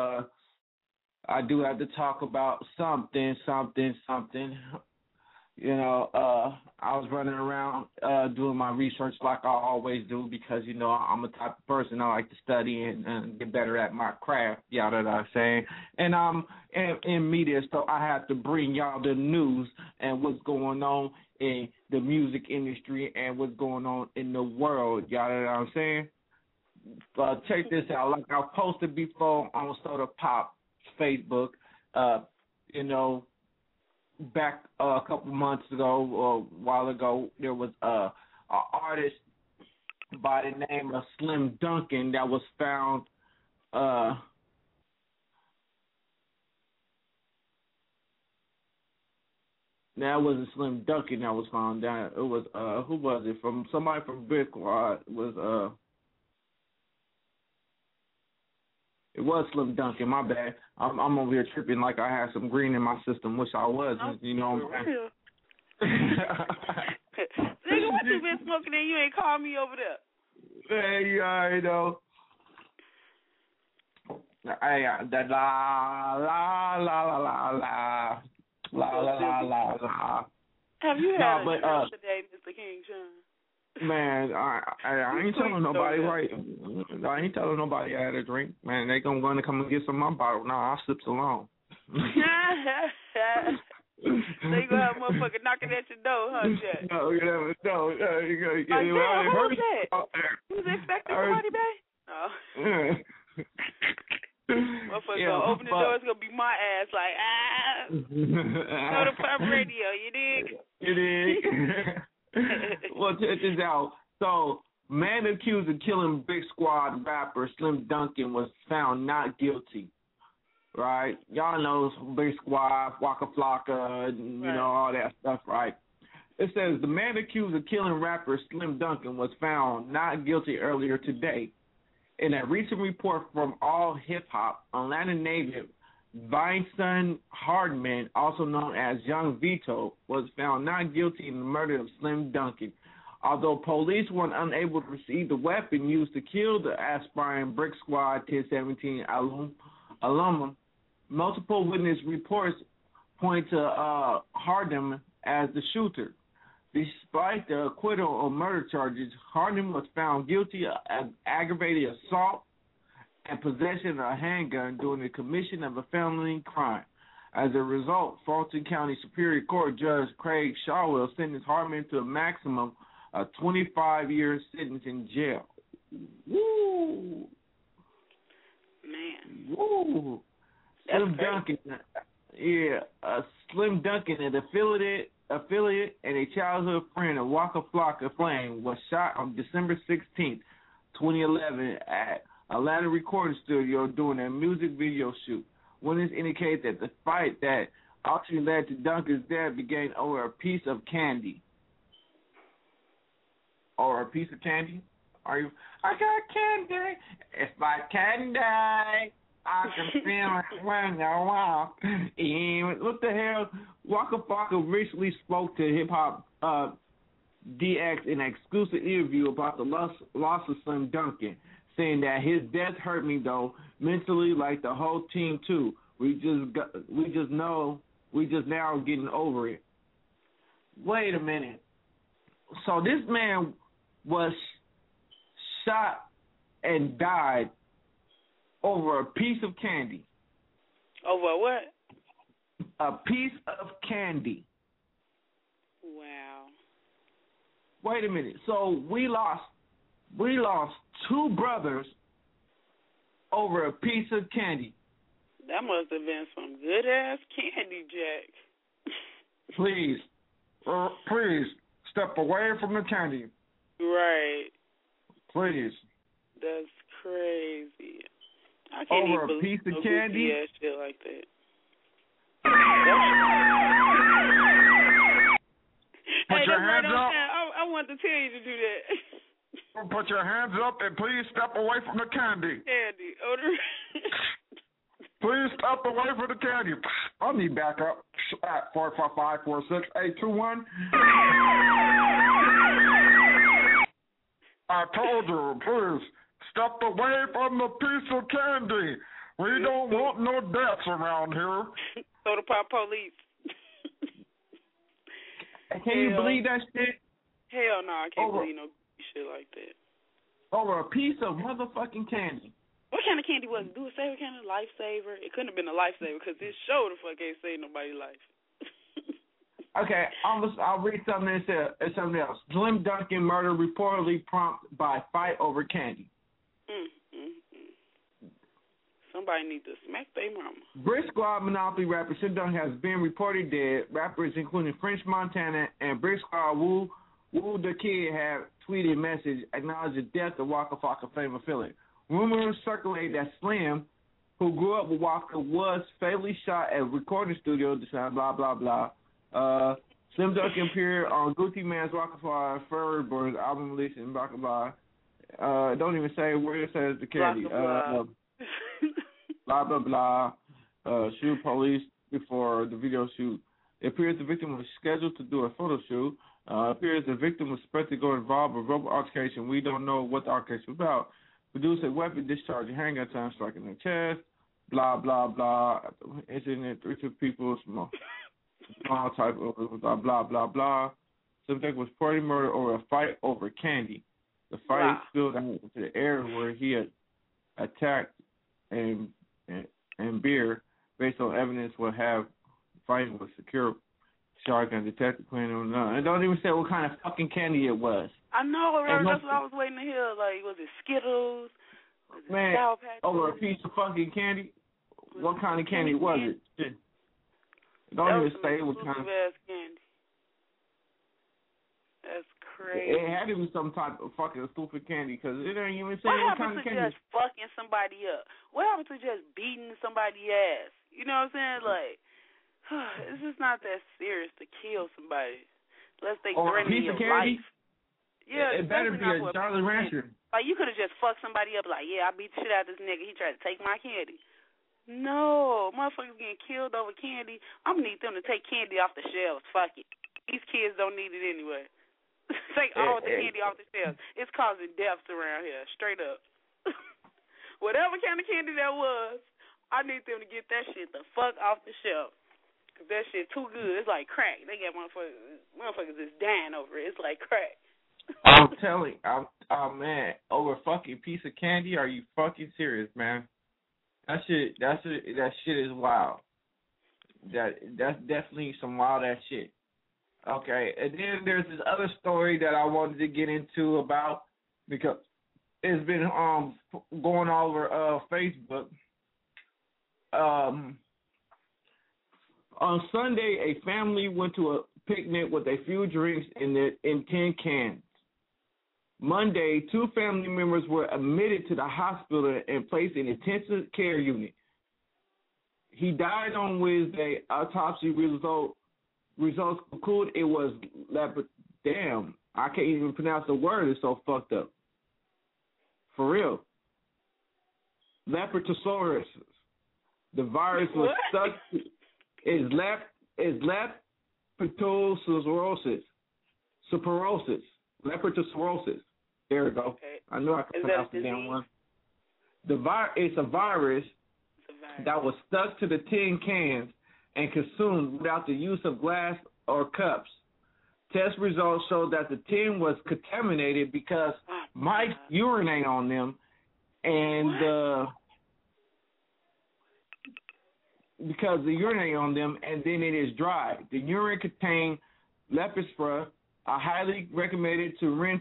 I do have to talk about something. You know, I was running around doing my research like I always do because, you know, I'm a type of person. I like to study and get better at my craft, y'all know what I'm saying? And I'm in media, so I have to bring y'all the news and what's going on in the music industry and what's going on in the world, y'all know what I'm saying? Check this out. Like I posted before on Soda Pop Facebook, you know, back a couple months ago or a while ago, there was an artist by the name of Slim Duncan that was found that wasn't Slim Duncan that was found down. It was who was it? From somebody from Big Squad was It was Slim Duncan, my bad. I'm over here tripping like I had some green in my system, which I wasn't, you know what I'm saying? Nigga, what you been smoking and you ain't called me over there? Hey, you already know. Hey, that la la la la la la la la la la. Have you had a drink today, Mr. King Sean? Man, I ain't telling nobody, right? I ain't telling nobody I had a drink. Man, they gonna come and get some of my bottle. Nah, I sips alone. So you gonna have a motherfucker knocking at your door, huh, Jack? No, you never know. You gotta get it right. Who's that? Who's expecting somebody, babe? Oh. Motherfucker gonna open the door, it's gonna be my ass like, Soda Pop Radio, you dig? You dig? Well, check this out. So, man accused of killing Big Squad rapper Slim Duncan was found not guilty. Right? Y'all know Big Squad, Waka Flocka, you know, all that stuff, right? It says the man accused of killing rapper Slim Duncan was found not guilty earlier today. In a recent report from All Hip Hop, Atlanta native Vincent Hardman, also known as Young Vito, was found not guilty in the murder of Slim Duncan. Although police were unable to receive the weapon used to kill the aspiring Brick Squad 1017 alum, multiple witness reports point to Hardman as the shooter. Despite the acquittal of murder charges, Hardman was found guilty of aggravated assault and possession of a handgun during the commission of a felony crime. As a result, Fulton County Superior Court Judge Craig Shawwell sentenced Hardman to a maximum of 25-year sentence in jail. Woo! Man. Woo! Slim Duncan, Slim Duncan, an affiliate and a childhood friend of Waka Flocka Flame, was shot on December 16th, 2011 at Atlanta recording studio during a music video shoot. Witnesses indicate that the fight that ultimately led to Duncan's death began over a piece of candy. Or a piece of candy? I got candy. It's like candy. I can feel it when I walk. What the hell? Waka Flocka recently spoke to Hip Hop DX in an exclusive interview about the loss of Slim Duncan, saying that his death hurt me though mentally, like the whole team too. We just now getting over it. Wait a minute. So this man was shot and died over a piece of candy. Over what? A piece of candy. Wow. Wait a minute. So we lost two brothers over a piece of candy. That must have been some good ass candy, Jack. Please step away from the candy. Right. Please. That's crazy. I can't over even a piece of no candy. Ass shit like that. Put your hands up. I want to tell you to do that. Put your hands up and please step away from the candy. Candy. Please step away from the candy. I need backup at 455-46821. I told you, please step away from the piece of candy. We don't want no deaths around here. Soda Pop Police. Can you believe that shit? Hell no, I can't believe no shit like that. Over a piece of motherfucking candy. What kind of candy was it? Do a saver kind of lifesaver? It couldn't have been a lifesaver because this show the fuck ain't saved nobody's life. Okay, I'll read something that says something else. Slim Duncan murder reportedly prompted by fight over candy. Somebody need to smack their mama. Brick Squad Monopoly rapper Slim Duncan has been reported dead. Rappers including French Montana and Brick Squad Woo the Kid have tweeted a message acknowledging the death of Waka Flocka Flame affiliate. Rumors circulate that Slim, who grew up with Waka, was fatally shot at a recording studio, blah, blah, blah. Slim Duncan appeared on Gucci Mane's Waka Flocka Furry Birds album release and blah, blah, blah. Don't even say where it says the candy. Blah, blah, blah. Shoot police before the video shoot. It appears the victim was scheduled to do a photo shoot. It appears the victim was suspected to go involved with verbal altercation. We don't know what the altercation was about. Produced a weapon discharge a handgun time striking the chest. Blah, blah, blah. Incident, 3 people, small type of blah, blah, blah, blah. Subject was reportedly murdered over a fight over candy. The fight spilled out into the area where he had attacked and beer. Based on evidence, will have fighting with secure shotgun detective plan on none. And don't even say what kind of fucking candy it was. I know, right? That's what I was waiting to hear. Like, was it Skittles? Was it Man, Sour Patch? over a piece of fucking candy? What kind of candy was it? Shit. Don't even say what kind of candy. That's crazy. It had to be some type of fucking stupid candy because it ain't even say what what kind of candy. What happened to just fucking somebody up? What happened to just beating somebody's ass? You know what I'm saying? Like, it's just not that serious to kill somebody unless they threaten your life. Yeah, it better be a Jolly Rancher. Like, you could have just fucked somebody up like, yeah, I beat the shit out of this nigga. He tried to take my candy. No, motherfuckers getting killed over candy. I'm gonna need them to take candy off the shelves. Fuck it. These kids don't need it anyway. Take all the candy off the shelves. It's causing deaths around here, straight up. Whatever kind of candy that was, I need them to get that shit the fuck off the shelf. Cause that shit too good. It's like crack. They got motherfuckers is dying over it. It's like crack. I'm telling you, man, over a fucking piece of candy? Are you fucking serious, man? That shit is wild. That's definitely some wild ass shit. Okay, and then there's this other story that I wanted to get into about because it's been going all over Facebook. On Sunday, a family went to a picnic with a few drinks in tin cans. Monday, 2 family members were admitted to the hospital and placed in intensive care unit. He died on Wednesday. Autopsy results conclude it was damn, I can't even pronounce the word. It's so fucked up. For real. Leprosauris. The virus was stuck. Is leptospirosis. Leptospirosis. There we go. Okay. I know I can pronounce the damn one. It's a virus that was stuck to the tin cans and consumed without the use of glass or cups. Test results showed that the tin was contaminated because mice urinate on them, and then it is dry. The urine contained leptospira. I highly recommend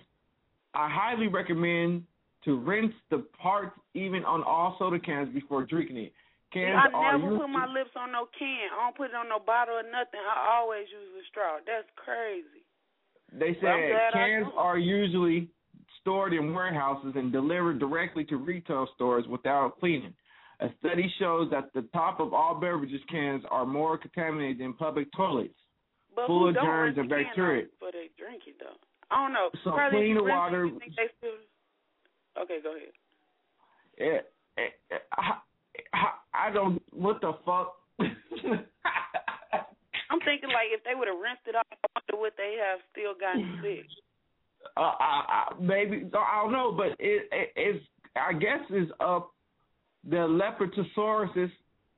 to rinse the parts even on all soda cans before drinking it. I never put my lips on no can. I don't put it on no bottle or nothing. I always use a straw. That's crazy. They said cans are usually stored in warehouses and delivered directly to retail stores without cleaning. A study shows that the top of all beverages cans are more contaminated than public toilets, full of germs and bacteria. But they drink it though. I don't know. So clean the water. Okay, go ahead. Yeah. I don't. What the fuck? I'm thinking like if they would have rinsed it off, I wonder would they have still gotten sick. Maybe I don't know, but it's I guess is the leptospirosis,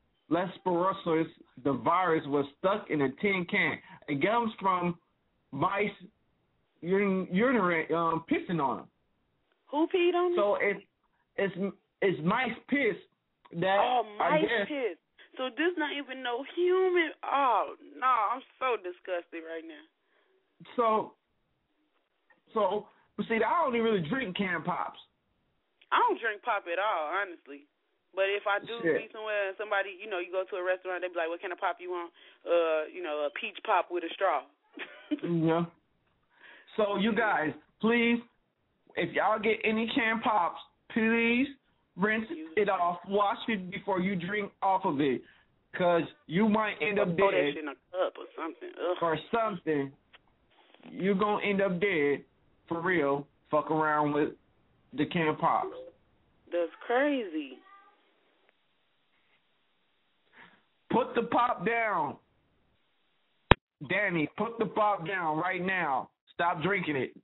the virus was stuck in a tin can. It comes from mice pissing on them. Who peed on them? So it's mice piss. Mice piss. So this not even no human. Oh no, I'm so disgusted right now. So, but see, I don't even really drink canned pops. I don't drink pop at all, honestly. But if I do be somewhere and somebody, you go to a restaurant, they be like, "What kind of pop you want?" A peach pop with a straw. Yeah. So you guys, please, if y'all get any canned pops, please rinse it off, wash it before you drink off of it, because you might end up dead. Throw that shit in a cup or something. Ugh. Or something. You're going to end up dead, for real, fuck around with the canned pops. That's crazy. Put the pop down. Danny, put the pop down right now. Stop drinking it.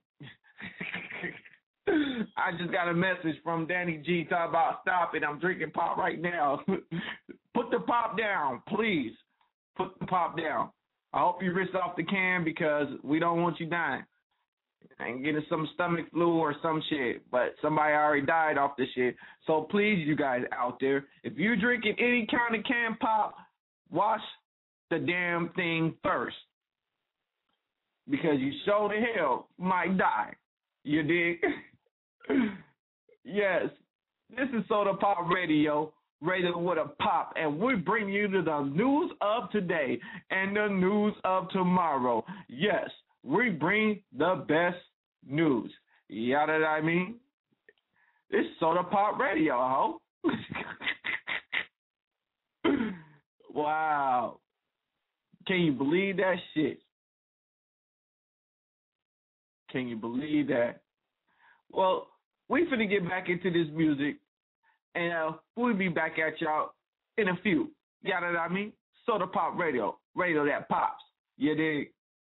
I just got a message from Danny G talking about stop it. I'm drinking pop right now. Put the pop down, please. Put the pop down. I hope you rinse off the can because we don't want you dying and getting some stomach flu or some shit. But somebody already died off this shit. So please, you guys out there, if you're drinking any kind of canned pop, wash the damn thing first. Because you sure the hell might die. You dig? Yes. This is Soda Pop Radio, rated with a pop, and we bring you to the news of today and the news of tomorrow. Yes, we bring the best news. You know what I mean? It's Soda Pop Radio, ho. Wow. Can you believe that shit? Can you believe that? Well, we finna get back into this music, and we'll be back at y'all in a few. You know what I mean? Soda Pop Radio. Radio that pops. You dig?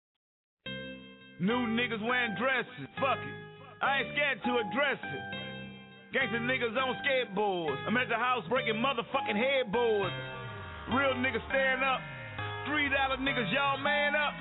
New niggas wearing dresses. Fuck it. I ain't scared to address it. Gangsta niggas on skateboards. I'm at the house breaking motherfucking headboards. Real niggas stand up. $3 niggas, y'all man up.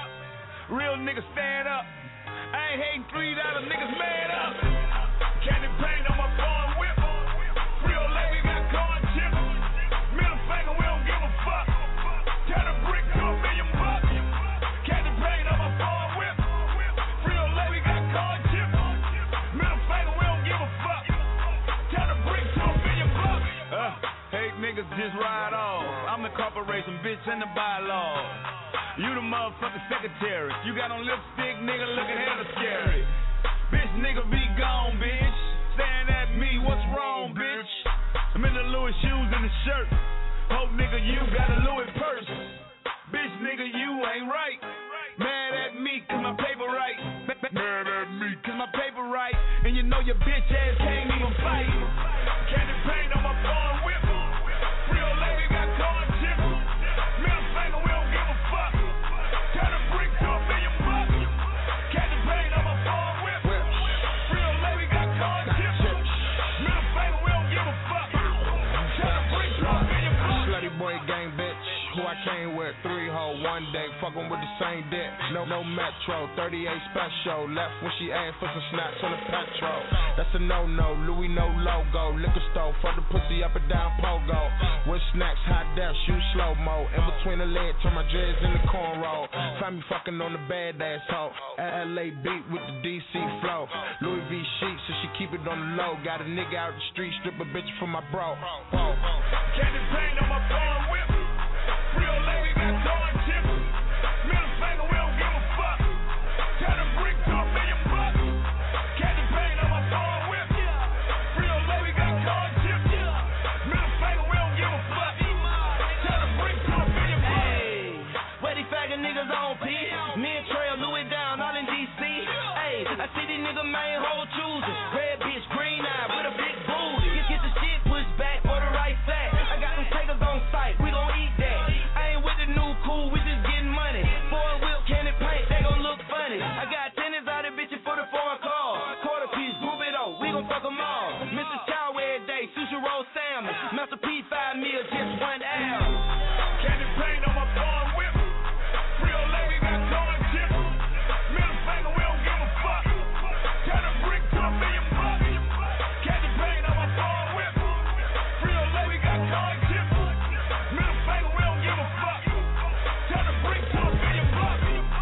Real niggas stand up. I ain't hating $3 niggas, man up. Candy paint on my phone whip. Real lady got corn chips. Middle finger, we don't give a fuck. Turn a brick to $1 million bucks. Candy paint on my phone whip. Real lady got corn chips. Middle finger, we don't give a fuck. Turn a brick to $1 million bucks. Hate niggas just ride off. I'm the corporation, bitch, and the bylaw. You the motherfucking secretary. You got on lipstick, nigga, looking hella scary. Bitch, nigga, be gone, bitch. Staring at me, what's wrong, bitch? I'm in the Louis shoes and the shirt. Hope, nigga, you got a Louis purse. Bitch, nigga, you ain't right. Mad at me, cause my paper right. Mad at me, cause my paper right. And you know your bitch ass can't even fight. Candy paint on my phone whip. Real lady got corn chips. Middle finger, we don't give a fuck. Turn a brick to $1 million bucks. Candy paint on my phone whip. Real lady got corn chips. Middle finger, we don't give a fuck. Turn a brick to $1 million bucks. Slutty boy gang bitch, who I came with 3 hoes one day, fucking with the same dick. No Metro, 38 special. Left when she asked for some snaps on the petrol. That's a no-no, Louis no logo. Liquor store, fuck the pussy up and down pogo. With snacks, hot def, shoot slow-mo. In between the legs, turn my dreads in the cornrow. Find me fucking on the badass hoe. LA beat with the DC flow. Louis V sheets, so she keep it on the low. Got a nigga out the street, strip a bitch for my bro. Candy paint on my phone whip. Real lady got corn chips. Middle finger, we don't give a fuck. Turn a brick to $1 million bucks. Candy paint on my phone whip. Real lady got corn chips. Middle finger, we don't give a fuck. Turn a brick to $1 million bucks. Hey, where these faggot niggas on, P? Me and Trail, Louis down, all in DC. Hey, I see these niggas main hole choosing. Red bitch, green eye, with a big booty. Get the shit pushed back for the right fact. I got them takers on site, we gon' eat that. I ain't with the new cool, we just getting money. Foreign whip, candy paint, they gon' look funny. I got tennis out of bitches for the foreign car. Quarter piece, group it on, we gon' fuck them all. Mr. Chow every day, sushi roll salmon. Master P 5 meal, just 1 hour. Candy paint on my foreign whip. Real lady got corn chips. Middle finger, we don't give a fuck. Turn a brick to $1 million bucks. Candy paint on my foreign whip. Real lady got corn chips. Middle finger, we don't give a fuck. Turn a brick to $1 million bucks.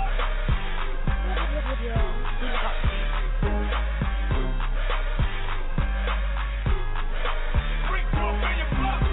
Brick to $1 million bucks.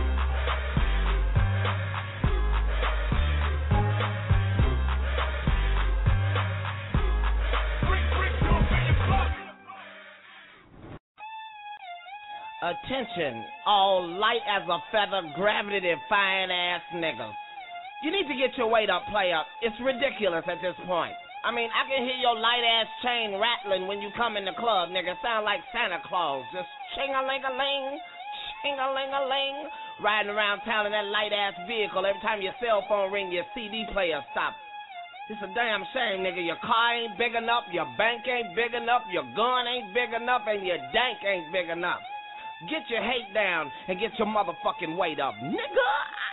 Attention, all light as a feather, gravity-defying ass niggas. You need to get your weight up, player. It's ridiculous at this point. I mean, I can hear your light-ass chain rattling when you come in the club, nigga. Sound like Santa Claus. Just ching-a-ling-a-ling, ching-a-ling-a-ling. Riding around town in that light-ass vehicle. Every time your cell phone ring, your CD player stops. It's a damn shame, nigga. Your car ain't big enough, your bank ain't big enough, your gun ain't big enough, and your dank ain't big enough. Get your hate down and get your motherfucking weight up, nigga.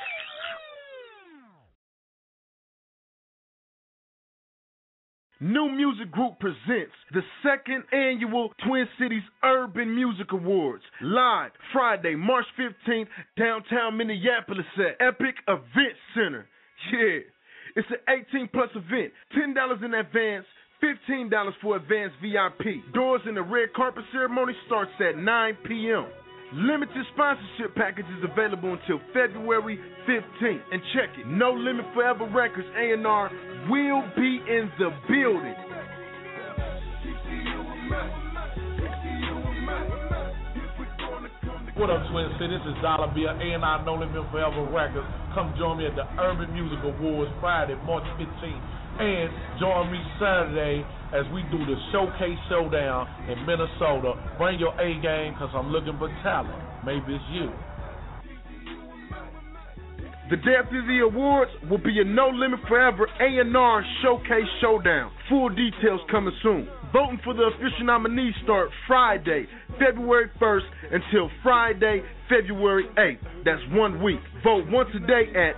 New Music Group presents the 2nd annual Twin Cities Urban Music Awards. Live Friday, March 15th, downtown Minneapolis at Epic Event Center. Yeah, it's an 18+ event. $10 in advance, $15 for advanced VIP. Doors in the red carpet ceremony starts at 9 p.m. Limited sponsorship packages available until February 15th. And check it, No Limit Forever Records A&R will be in the building. What up, Twin City? This is Dollar Bill, A&R No Limit Forever Records. Come join me at the Urban Music Awards Friday, March 15th. And join me Saturday as we do the Showcase Showdown in Minnesota. Bring your A game because I'm looking for talent. Maybe it's you. The day after the awards will be a No Limit Forever A&R Showcase Showdown. Full details coming soon. Voting for the official nominees start Friday, February 1st until Friday, February 8th. That's 1 week. Vote once a day at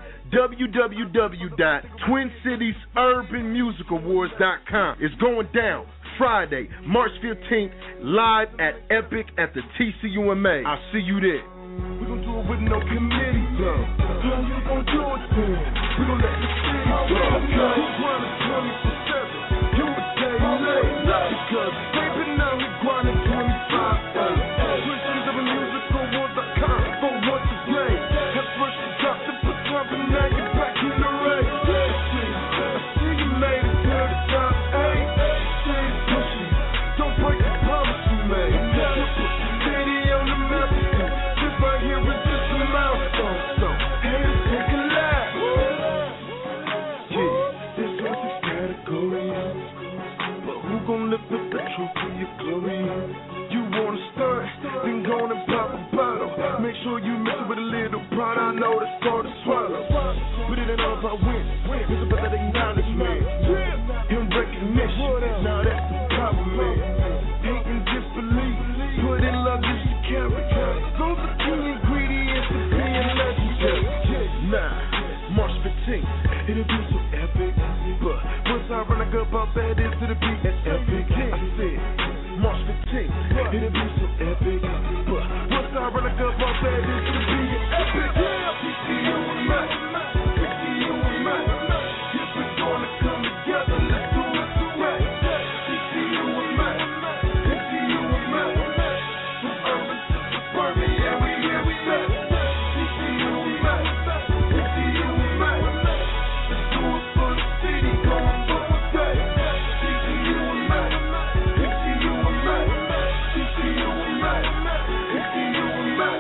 www.TwinCitiesUrbanMusicAwards.com. It's going down Friday, March 15th, live at Epic at the TCUMA. I'll see you there. We gon' do it with no committee, though. How you gon' do it then? We gon' let the city go. Who's running 24/7? You would say late, because they've been out here grinding 25/7. Twins of a musical awards.com for what's his name. At first you dropped the put up and now you're back in the race. I see you made it to the top 8. Stay pushing, don't break the promise you made. City on the map. Right here is just a milestone, so haters take a lap. Yeah, there's nothing category, but who gon' lift up the truth to your glory? You wanna start, then go on and pop a bottle. Make sure you mix it with a little pride. I know that's hard to swallow. Put it in all if I win. It's about that acknowledgement and recognition. Now that's the problem, man. Hate and disbelief. Put in love just to carry. Those are key ingredients to being legendary. Nah, March 15th, it'll be so epic. But once I run a good about that, it'll be as epic. I said, March 15th, it'll be so epic. But once I run a good about that, it'll be epic. TCU and Mac, TCU and Mac. If we're gonna come together, let's do it right. TCU and Mac, TCU and Mac. From urban to suburban, yeah, we back. TCU and Mac, TCU and Mac. Let's do it for the city, going both days. TCU and Mac, TCU and Mac. TCU and Mac, TCU and Mac.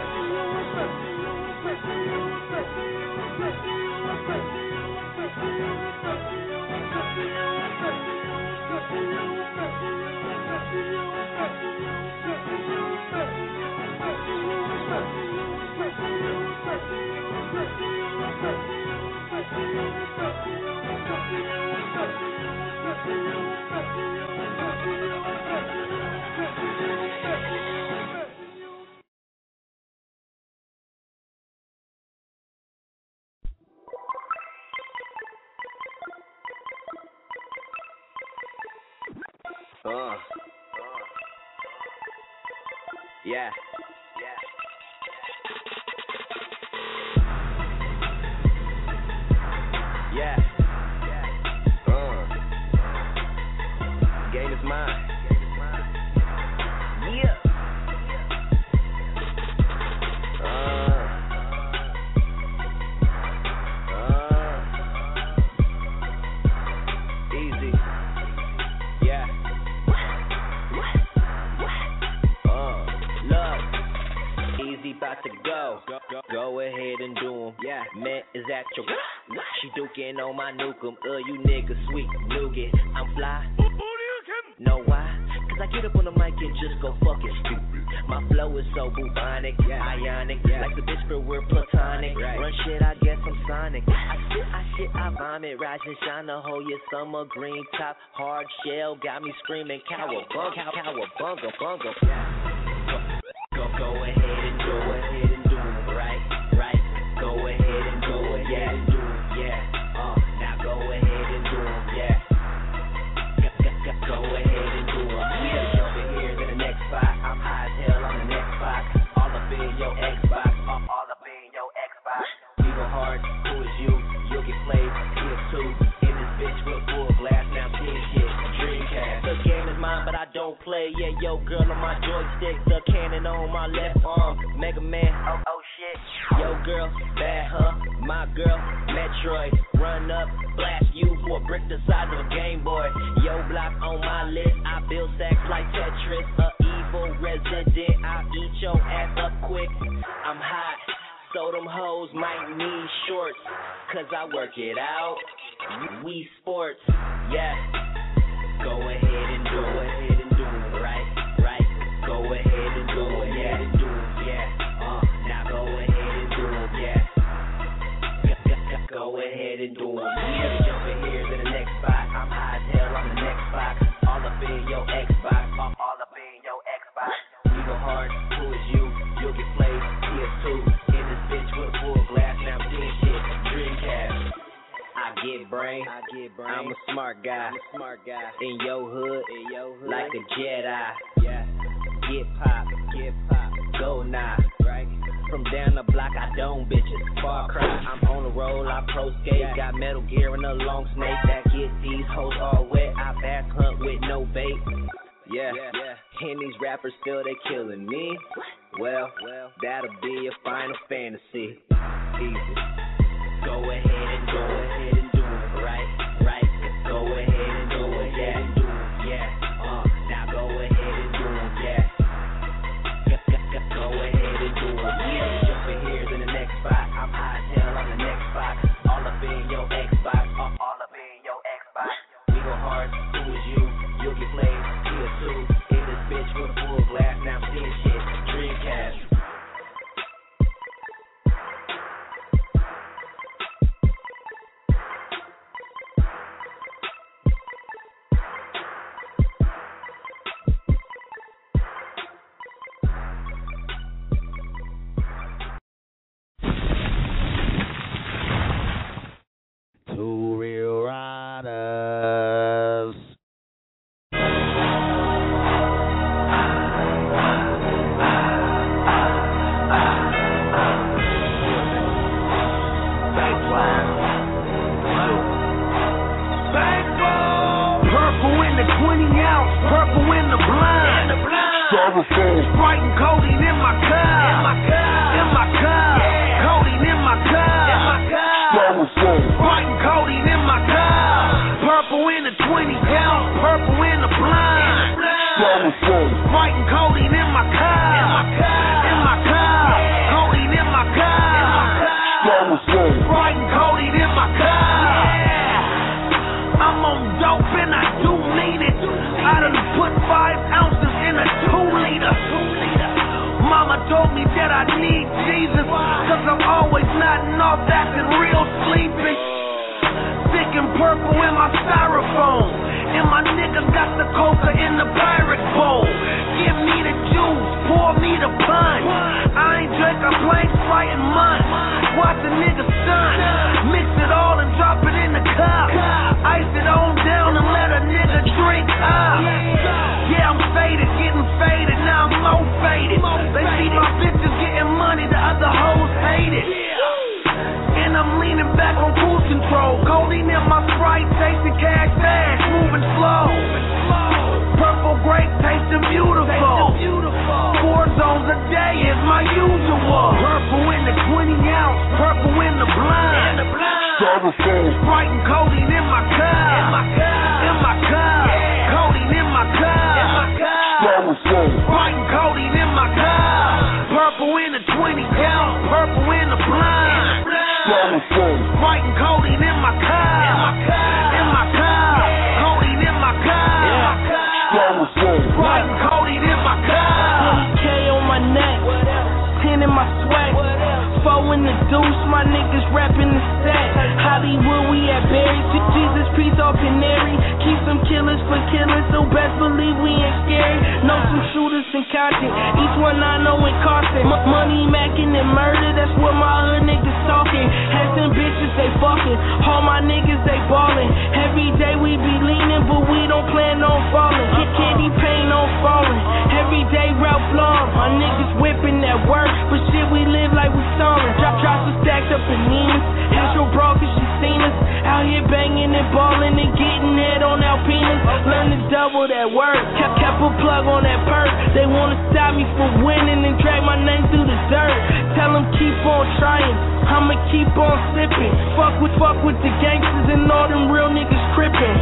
Yeah. Yeah. Game is mine. Yeah. Easy. Yeah. Look. Easy about to go. Go ahead and do 'em. Yeah. Man is at your. She duking on my nukem. You niggas sweet nougat. I'm fly. Know why? Cause I get up on the mic and just go fucking stupid. My flow is so bubonic, ionic, like the bitch but we're platonic. Run shit, I guess I'm sonic. I shit, I vomit. Rise and shine the whole year summer. Green top, hard shell, got me screaming cowabunga, cowabunga. Go ahead and do it, right. Go ahead and do it, yeah. Now go ahead and do it, yeah. Go ahead and do it. Yeah, over here to the next spot. I'm high as hell on the next spot. All up in your Xbox. All up in your Xbox. We go hard. Who is you? You'll get played. Here too. In this bitch with full glass. Now team shit. Dreamcast. The game is mine, but I don't play. Yeah, yo, girl on my joystick. The cannon on my left arm. Mega Man. Oh shit. Yo, girl. Bad, huh? My girl. Metroid. Run up. Blast you for a brick the size of a Game Boy. Yo, block on my list. I build sacks like Tetris. A evil resident. I'll eat your ass up quick. I'm hot. So them hoes might need shorts. Cause I work it out. We sports. Yeah. Go ahead and do it. Right. Go ahead and do it. Yeah. Now go ahead and do it. Yeah. I'm a smart guy. In your hood, like a Jedi. Yeah. Get pop, go now. Right. From down the block, I don't bitches. Far cry, I'm on the roll, I pro skate. Got Metal Gear and a long snake that get these hoes all wet. I back hunt with no bait. Yeah. And these rappers still they killing me. Well, that'll be a Final Fantasy. Easy. Go ahead and do it, right. Go ahead and do it, yeah. Now go ahead and do it, yeah. Go ahead and do it, yeah. Jumping here's in the next spot. I'm high as hell on the next spot. All up in your Xbox, all up in your Xbox. We go hard, who is you? You'll get played, PS2. In this bitch with a full glass, now I'm seeing shit. Dreamcast. Two real riders. Purple in the 20 ounce, purple in the blind. Sprite and codeine in my car. Codeine in my car. Sprite and codeine in my car. Purple in the 20 ounce, purple in the blind. Sprite and codeine in my car. Codeine in my car. Sprite and codeine in my car. I'm on dope and I do need it. I done put 5 ounces in a 2-liter. Mama told me that I need Jesus, cause I'm always nodding off, acting real sleepy. Thick and purple in my styrofoam, and my niggas got the coca in the pirate bowl. Give me the juice, pour me the punch. I ain't drink a plain Sprite in months. Watch a nigga stunt, mix it all and drop it in the cup. Ice it on down and let a nigga drink up. Yeah, I'm faded, getting faded, now I'm low faded. They see my bitches getting money, the other hoes hate it. And I'm leaning back on cruise control. Codeine in my Sprite, tasting cash fast, moving slow. Purple grape tasting beautiful. 4 zones a day is my usual. Purple in the 20 ounce, purple in the blind. Sprite and codeine in my car. Codeine in my car. Sprite and codeine in my car. Purple in the 20 ounce, purple in the blind. Sprite and codeine in my car. Codeine in my car. Sprite and codeine in my car. 20K on my neck, 10 in my sweat. 4 in the deuce, my niggas rapping the set. Hollywood, we at Barry. Jesus, peace off Canary. Keep some killers for killers, so best believe we ain't scary. Know some shooters and content, each one I know in Carson. Money macking and murder, that's what my hood niggas talking. Had some bitches, they fucking. All my niggas, they ballin'. Every day we be leaning, but we don't plan on falling. Candy paint on falling. Every day Ralph Lauren. My niggas whipping that work, but shit we live like we stolen. Drops are stacked up in Neiman's. Astro bro, cause she seen us. Out here banging and balling and getting head on Alpinas. Learn to double that work. Kept a plug on that perk. They wanna stop me from winning and drag my name through the dirt. Tell them keep on trying, I'ma keep on sipping. Fuck with the gangsters and all them real niggas crippin'.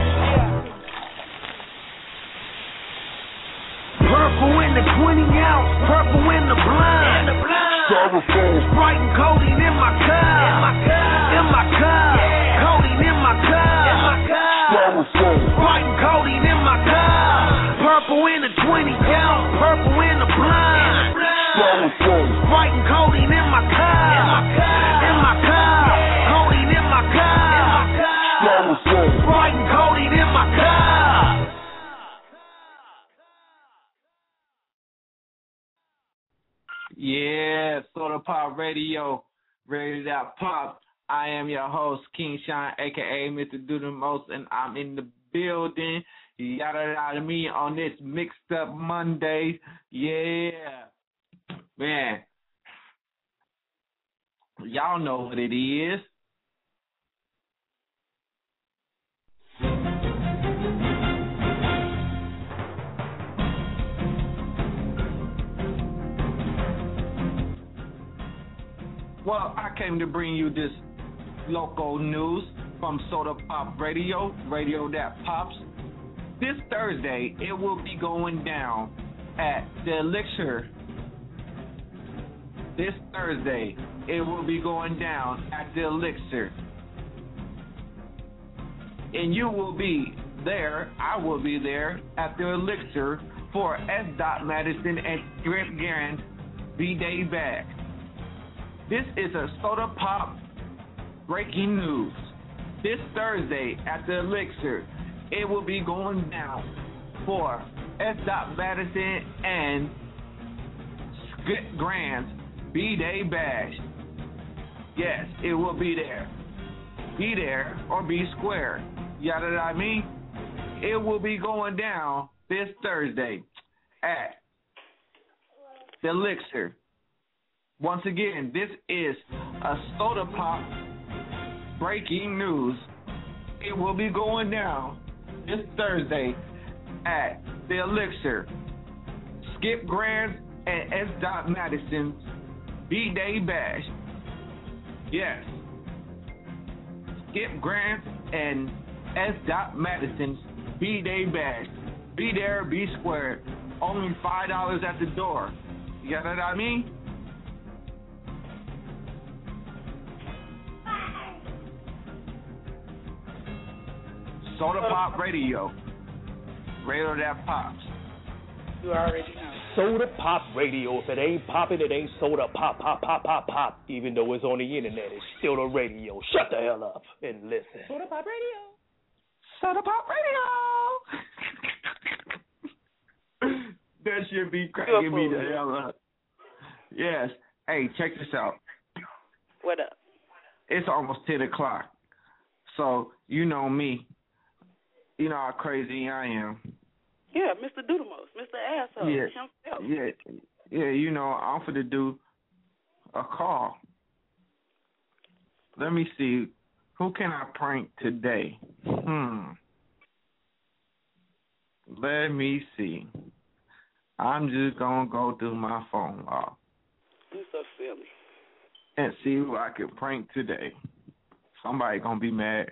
Purple in the 20 ounce, purple in the blind. Sprite and codeine in my car. Codeine in my car. Sprite and codeine in my car. Purple in the 20 ounce, purple in the blind. Sprite and codeine in my car. Codeine in my car. Sprite and codeine in my car. Yeah, Soda Pop Radio, ready to pop. I am your host, King Sean, a.k.a. Mr. Do the Most, and I'm in the building. Yada yada me on this Mixed Up Monday. Yeah. Man. Y'all know what it is. Well, I came to bring you this local news from Soda Pop Radio, Radio That Pops. This Thursday, it will be going down at the Elixir. This Thursday, it will be going down at the Elixir. And you will be there, I will be there, at the Elixir for S. Madison and Grant Garand B-Day Back. This is a Soda Pop breaking news. This Thursday at the Elixir, it will be going down for S. Madison and Skip Grant's B-Day Bash. Yes, it will be there. Be there or be square. Yada what I mean? It will be going down this Thursday at the Elixir. Once again, this is a Soda Pop breaking news. It will be going down this Thursday at the Elixir. Skip Grant and S. Madison's B-Day Bash. Yes. Skip Grant and S. Madison's B-Day Bash. Be there, be square. Only $5 at the door. You got what I mean? Soda Pop Radio. Radio That Pops. You already know. Soda Pop Radio. If it ain't popping, it ain't soda pop, pop, pop, pop, pop. Even though it's on the internet, it's still the radio. Shut the hell up and listen. Soda Pop Radio. Soda Pop Radio. That should be cracking me the hell up. Yes. Hey, check this out. What up? It's almost 10 o'clock. So, you know me. You know how crazy I am. Yeah, Mr. Doodlemos, Mr. Asshole. Yeah, you know, I'm finna do a call. Let me see. Who can I prank today? Let me see. I'm just gonna go through my phone log. You're so silly. And see who I can prank today. Somebody gonna be mad.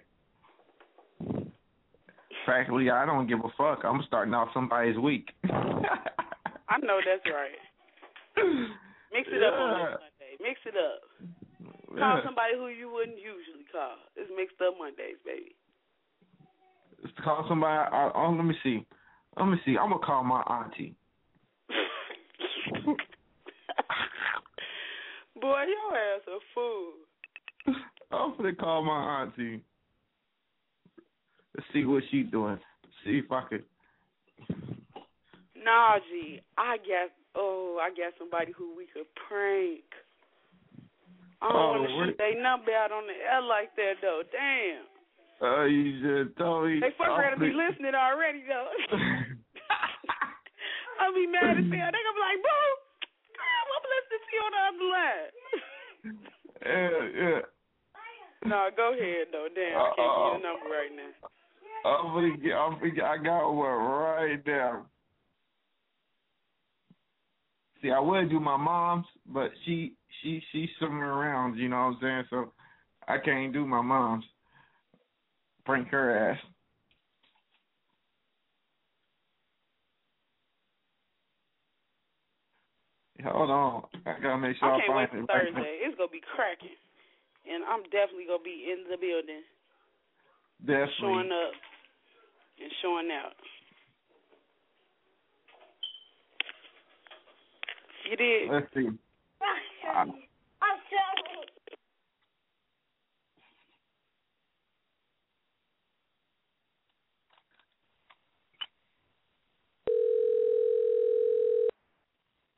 Practically, I don't give a fuck. I'm starting off somebody's week. I know that's right. Mix it up on this Monday. Mix it up. Call somebody who you wouldn't usually call. It's Mixed Up Mondays, baby. Let's call somebody. Let me see. I'm gonna call my auntie. Boy, your ass a fool. I'm gonna call my auntie. Let's see what she's doing. See if I could. Nah, G. I got somebody who we could prank. I don't want to shoot they number out on the air like that, though. Damn. You just told me. They fuck around to be listening already, though. I'll be mad as hell. They gonna be like, bro, I'm listening to you on the other line. Yeah. No, go ahead, though. Damn, I can't get a number right now. I got one right now. See, I would do my mom's, but she's somewhere around, you know what I'm saying? So I can't do my mom's. Prank her ass. Hold on. I gotta make sure I can't find wait it. for Thursday. It's gonna be cracking. And I'm definitely gonna be in the building. Definitely. Showing up and showing out. You did. Let's see.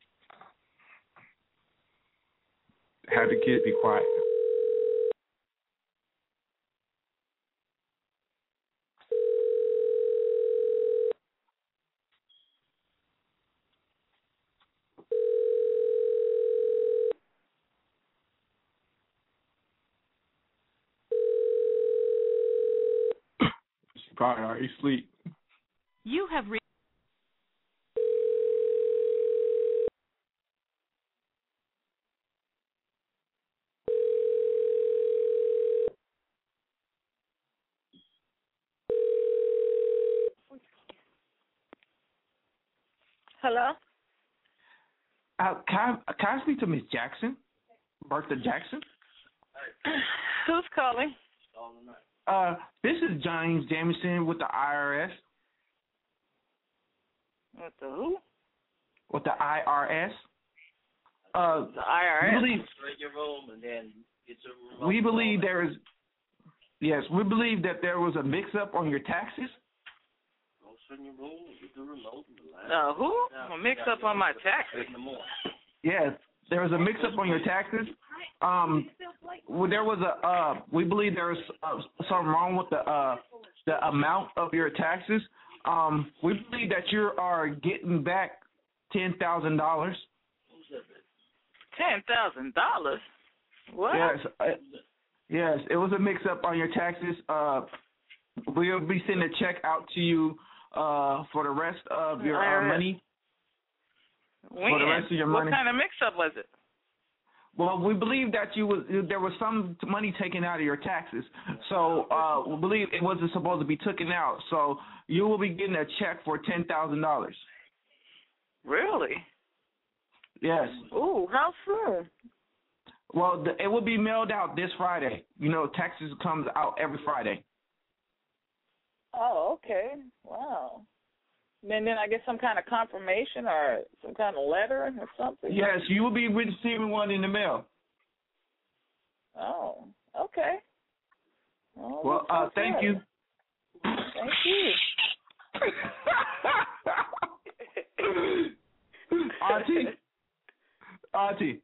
Have the kids be quiet. Probably already asleep. You have reached. Hello? Can I speak to Miss Jackson? Bertha Jackson? Who's calling? This is James Jamison with the IRS. With the who? With the IRS. The IRS? We believe there is. Yes, we believe that there was a mix-up on your taxes. Who? A mix-up on my taxes? Yes, there was a mix-up on your taxes. There was we believe there was something wrong with the amount of your taxes. We believe that you are getting back $10,000. $10,000? What? Yes, it was a mix-up on your taxes. We'll be sending a check out to you for the rest of your money. When? For the rest of your money. What kind of mix-up was it? Well, we believe that there was some money taken out of your taxes. So we believe it wasn't supposed to be taken out. So you will be getting a check for $10,000. Really? Yes. Ooh, how soon? Well, it will be mailed out this Friday. You know, taxes comes out every Friday. Oh, okay. Wow. And then I get some kind of confirmation or some kind of letter or something? Yes, you will be receiving one in the mail. Oh, okay. Oh, well, thank you. Thank you. Auntie.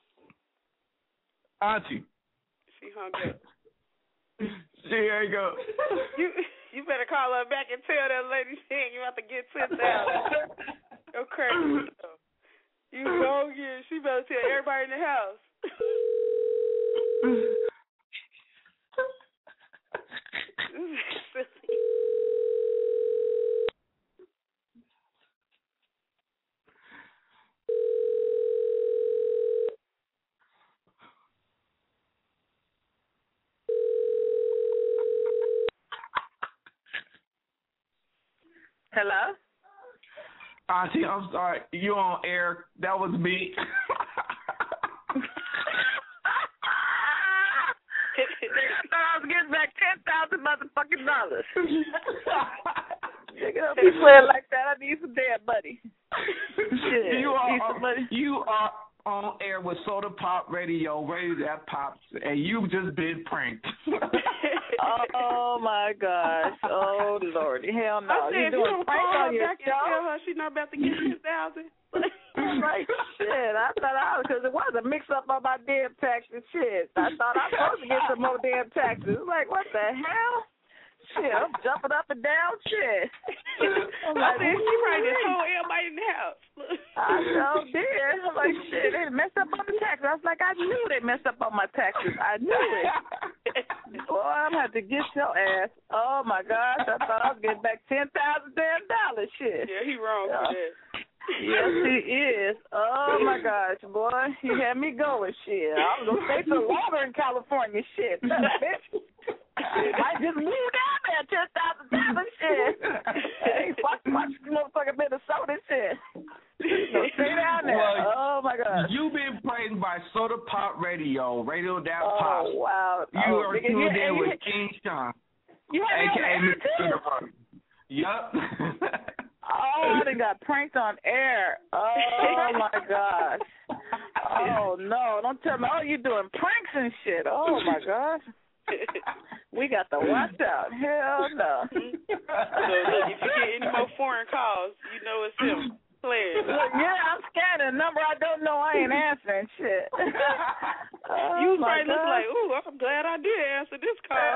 She hung up. There you go. You better call her back and tell that lady she ain't about to get 10,000. Go crazy. You go get. She better tell everybody in the house. This is silly. Hello? Auntie, I'm sorry. You on air. That was me. I thought I was getting back $10,000 motherfucking dollars. Nigga, don't be playing like that. I need some damn money. Shit. You are on air with Soda Pop Radio, Radio That Pops, and you've just been pranked. Oh my gosh! Oh Lordy, hell no! I said, you doing prank on your show? Tell her she's not about to get 10,000. I'm like, shit. I thought because it was a mix up on my damn taxes. Shit, I thought I was supposed to get some more damn taxes. Like, what the hell? Shit, I'm jumping up and down. Shit. I'm like, I said, she probably just told everybody in the house. I sure did. I'm like, shit, they messed up on the taxes. I was like, I knew they messed up on my taxes. I knew it. Boy, I'm going to have to get your ass. Oh, my gosh. I thought I was getting back $10,000 damn dollars. Shit. Yeah, he wrong for that. Yes, he is. Oh, my gosh, boy. He had me going. Shit. I was going to stay for longer in California. Shit. Bitch. I just moved down there, $10,000 shit. Hey, fuck motherfucking Minnesota shit. So stay down there. Well, oh my God. You've been praised by Soda Pop Radio, Radio That Pops. Oh wow. You are tuned in with King Sean, aka Mr. Kindergarten. Yup. Oh, they got pranked on air. Oh my gosh. Oh no! Don't tell me. Oh, you doing pranks and shit. Oh my gosh. We got to watch out. Hell no. So look, if you get any more foreign calls, you know it's him playing. Look, yeah, I'm scanning a number I don't know. I ain't answering shit. You probably look like, ooh, I'm glad I did answer this call.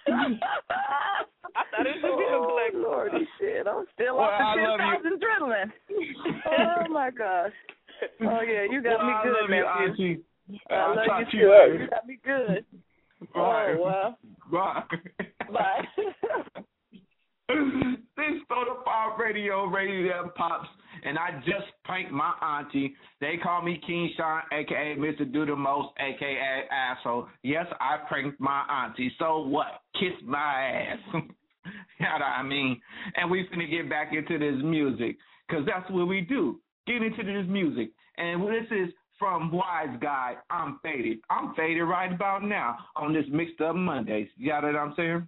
I thought it was a bill collector. Lordy shit, I'm still off the 10,000 adrenaline. Oh my gosh. Oh yeah, you got me good, I love you, Auntie. I love you too. You got me good. Bye. Oh, well. Bye. Bye. It's Soda Pop Radio, Radio That Pops, and I just pranked my auntie. They call me King Sean, a.k.a. Mr. Do The Most, a.k.a. Asshole. Yes, I pranked my auntie. So what? Kiss my ass. You know what I mean? And we finna get back into this music, because that's what we do. Get into this music. And this is from Wise Guy, I'm Faded. I'm faded right about now on this Mixed Up Mondays. You got what I'm saying?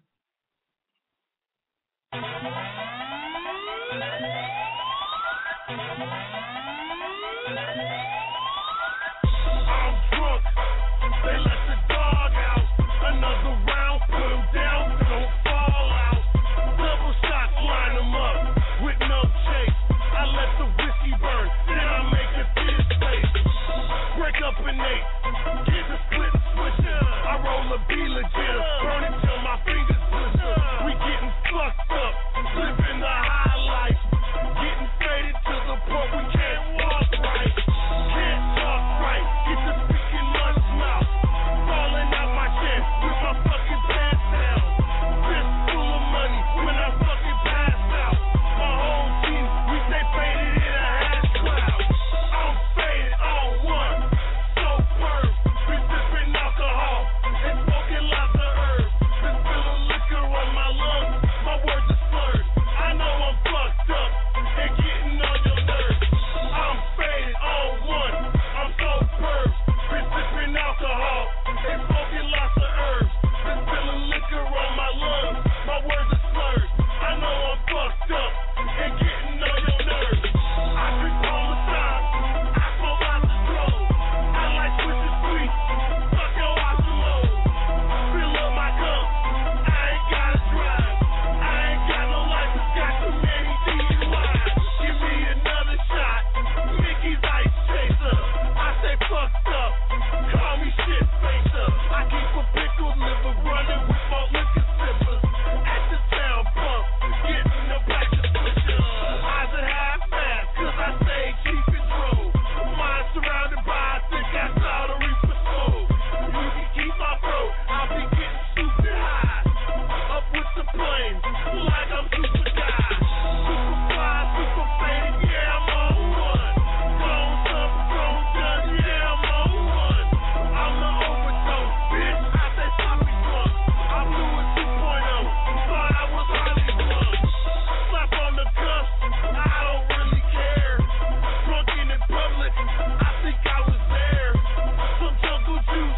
I'm drunk. They let the dog out. Another round, put him down, don't fall out. Double shots, line him up with no chase. I let the whiskey burn, then I make it his face. Break up an 8, get the split swisher. I roll a B legit, burn it till my fingers blister. We getting fucked up, living the high life. Getting faded to the point we can't walk right. Can't talk right, get the speaking lunch mouth. Falling out my chair with my fucking pants down. Fist full of money when I fucking pass out. My whole team, we stay faded in a hash cloud. I'm faded on one, so perv. Been sipping alcohol and smoking lots of herbs. Been spilling liquor on my lungs, my words are slurred. I know I'm fucked up and getting on your nerves. I'm faded on one, I'm so perv. Been sipping alcohol and smoking lots of herbs. Been spilling liquor on my lungs, my words are slurred. I know I'm fucked up and getting on your nerves. I drink Parmesan, I smoke lots of drugs. I like switching sweet, fuck your oxyload. Fill up my cup, I ain't gotta drive. I ain't got no license, got too many DUIs. Give me another shot, Mickey's Ice Chaser. I say fucked up, call me shit facer. I keep a pickled liver running with more liquor sippers. At the town pump, getting the black to switcher. Eyes at half-mast, cause I stay cheap and drove. Mind surrounded by, I think I saw the reaper soul. You can keep my throat, I'll be getting stupid high. Up with the flames, like I'm super guy. Super fly, super faded, yeah, I'm on one. Gone up, gone done, yeah, I'm on one. I'm the overdose, bitch, I say stop me drunk. I'm doing 2.0, thought I was Hollywood. Slap on the cuff, I don't really care. Drunken in public, I think I was there. Some jungle juice,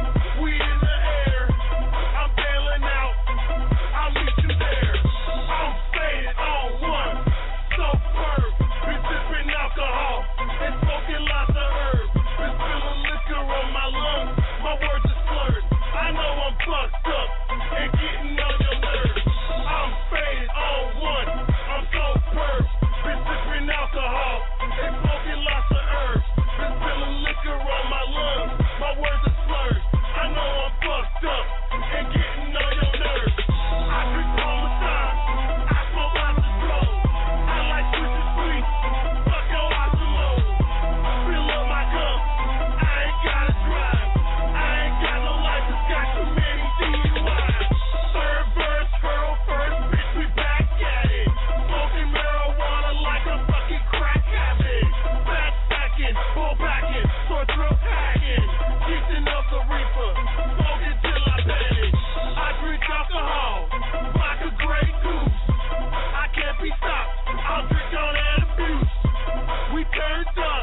we in the air. I'm bailing out, I'll meet you there. I'm faded on one, so perv. Been sipping alcohol and smoking lots of herbs. Been spilling liquor on my lungs, my words are slurred. I know I'm fucked up and getting on your nerves. I'm faded on one, I'm so perv. Been sipping alcohol and smoking lots of herbs. Been spilling liquor on my lungs, my words are slurred. I know I'm fucked up and getting on your nerves. I drink Parmesan, I smoke lots of drugs. I like switching sweet, fuck your oxyload. Fill up my cup, I ain't gotta drive. I ain't got no license, got too many DUIs. Third verse, hurl first, bitch, we back at it. Smoking marijuana like a fucking crack habit. Fat stacking, bull backing, sore throat hacking. Keeping up the reefer, smoking till I panic. I drink alcohol, vodka Grey Goose. I can't be stopped, I'll drink on and abuse. We turned up,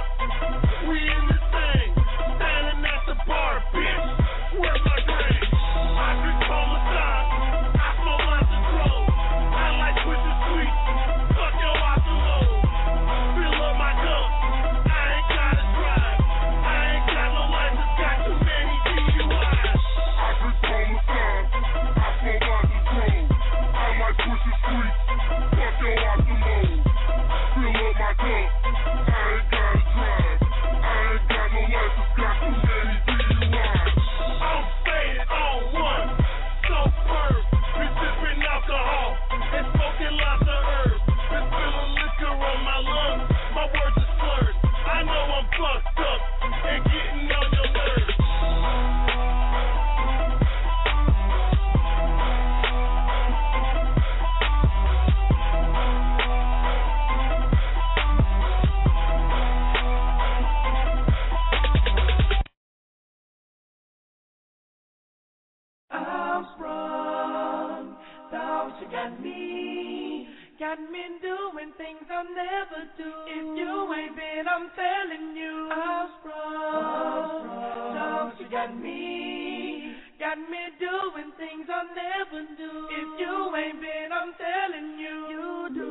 we in this thing. Standing at the bar, bitch, where's my drink? I drink Parmesan, I smoke lots of drugs. I like switching sweet, fuck your oxyload. Fill up my cup, I ain't gotta drive. I ain't got no license, got too many DUIs. I got me doing things I'll never do. If you ain't been, I'm telling you, I'm sprung. Dogs, you got me doing things I'll never do. If you ain't been, I'm telling you, you do.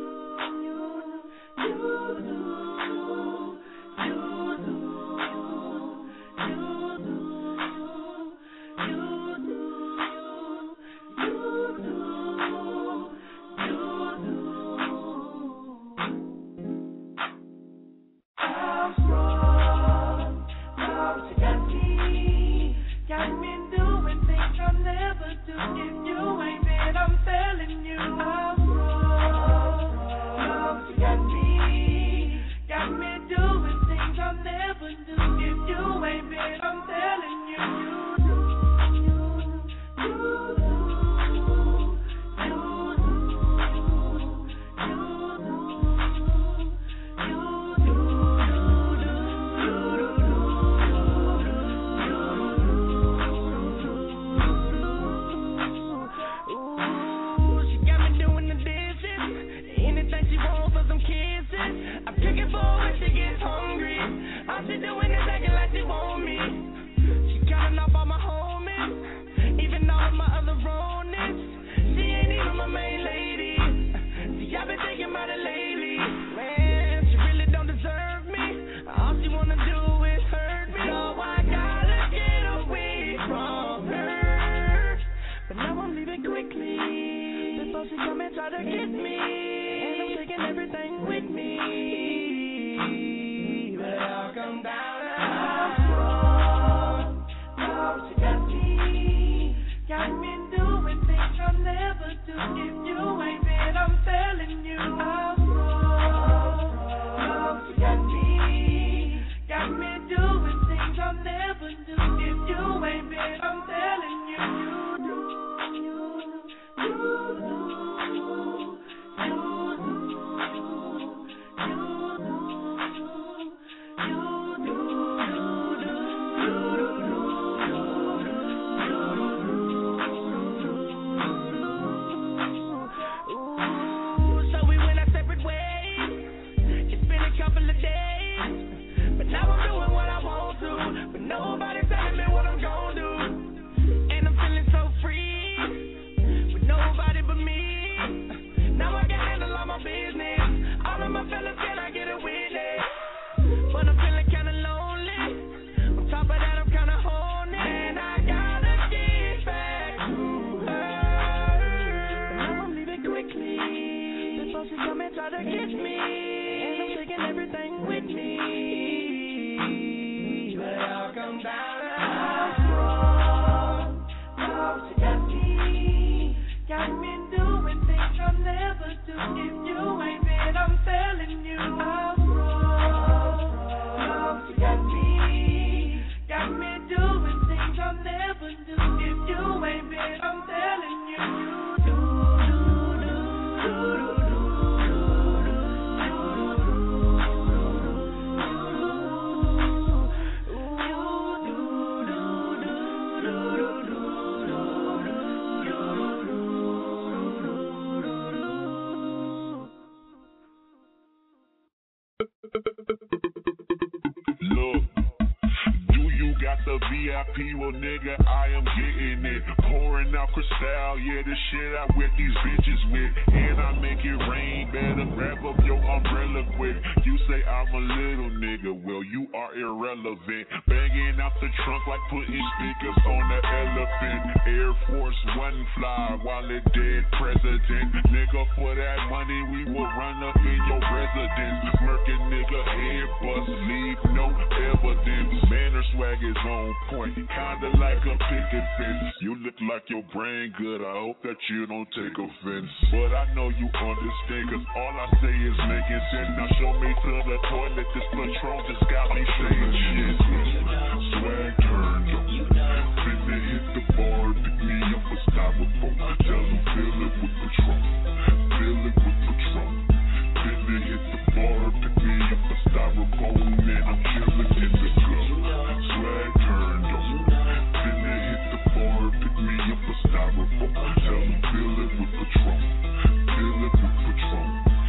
Tell them fill it with Patron. Fill it with Patron.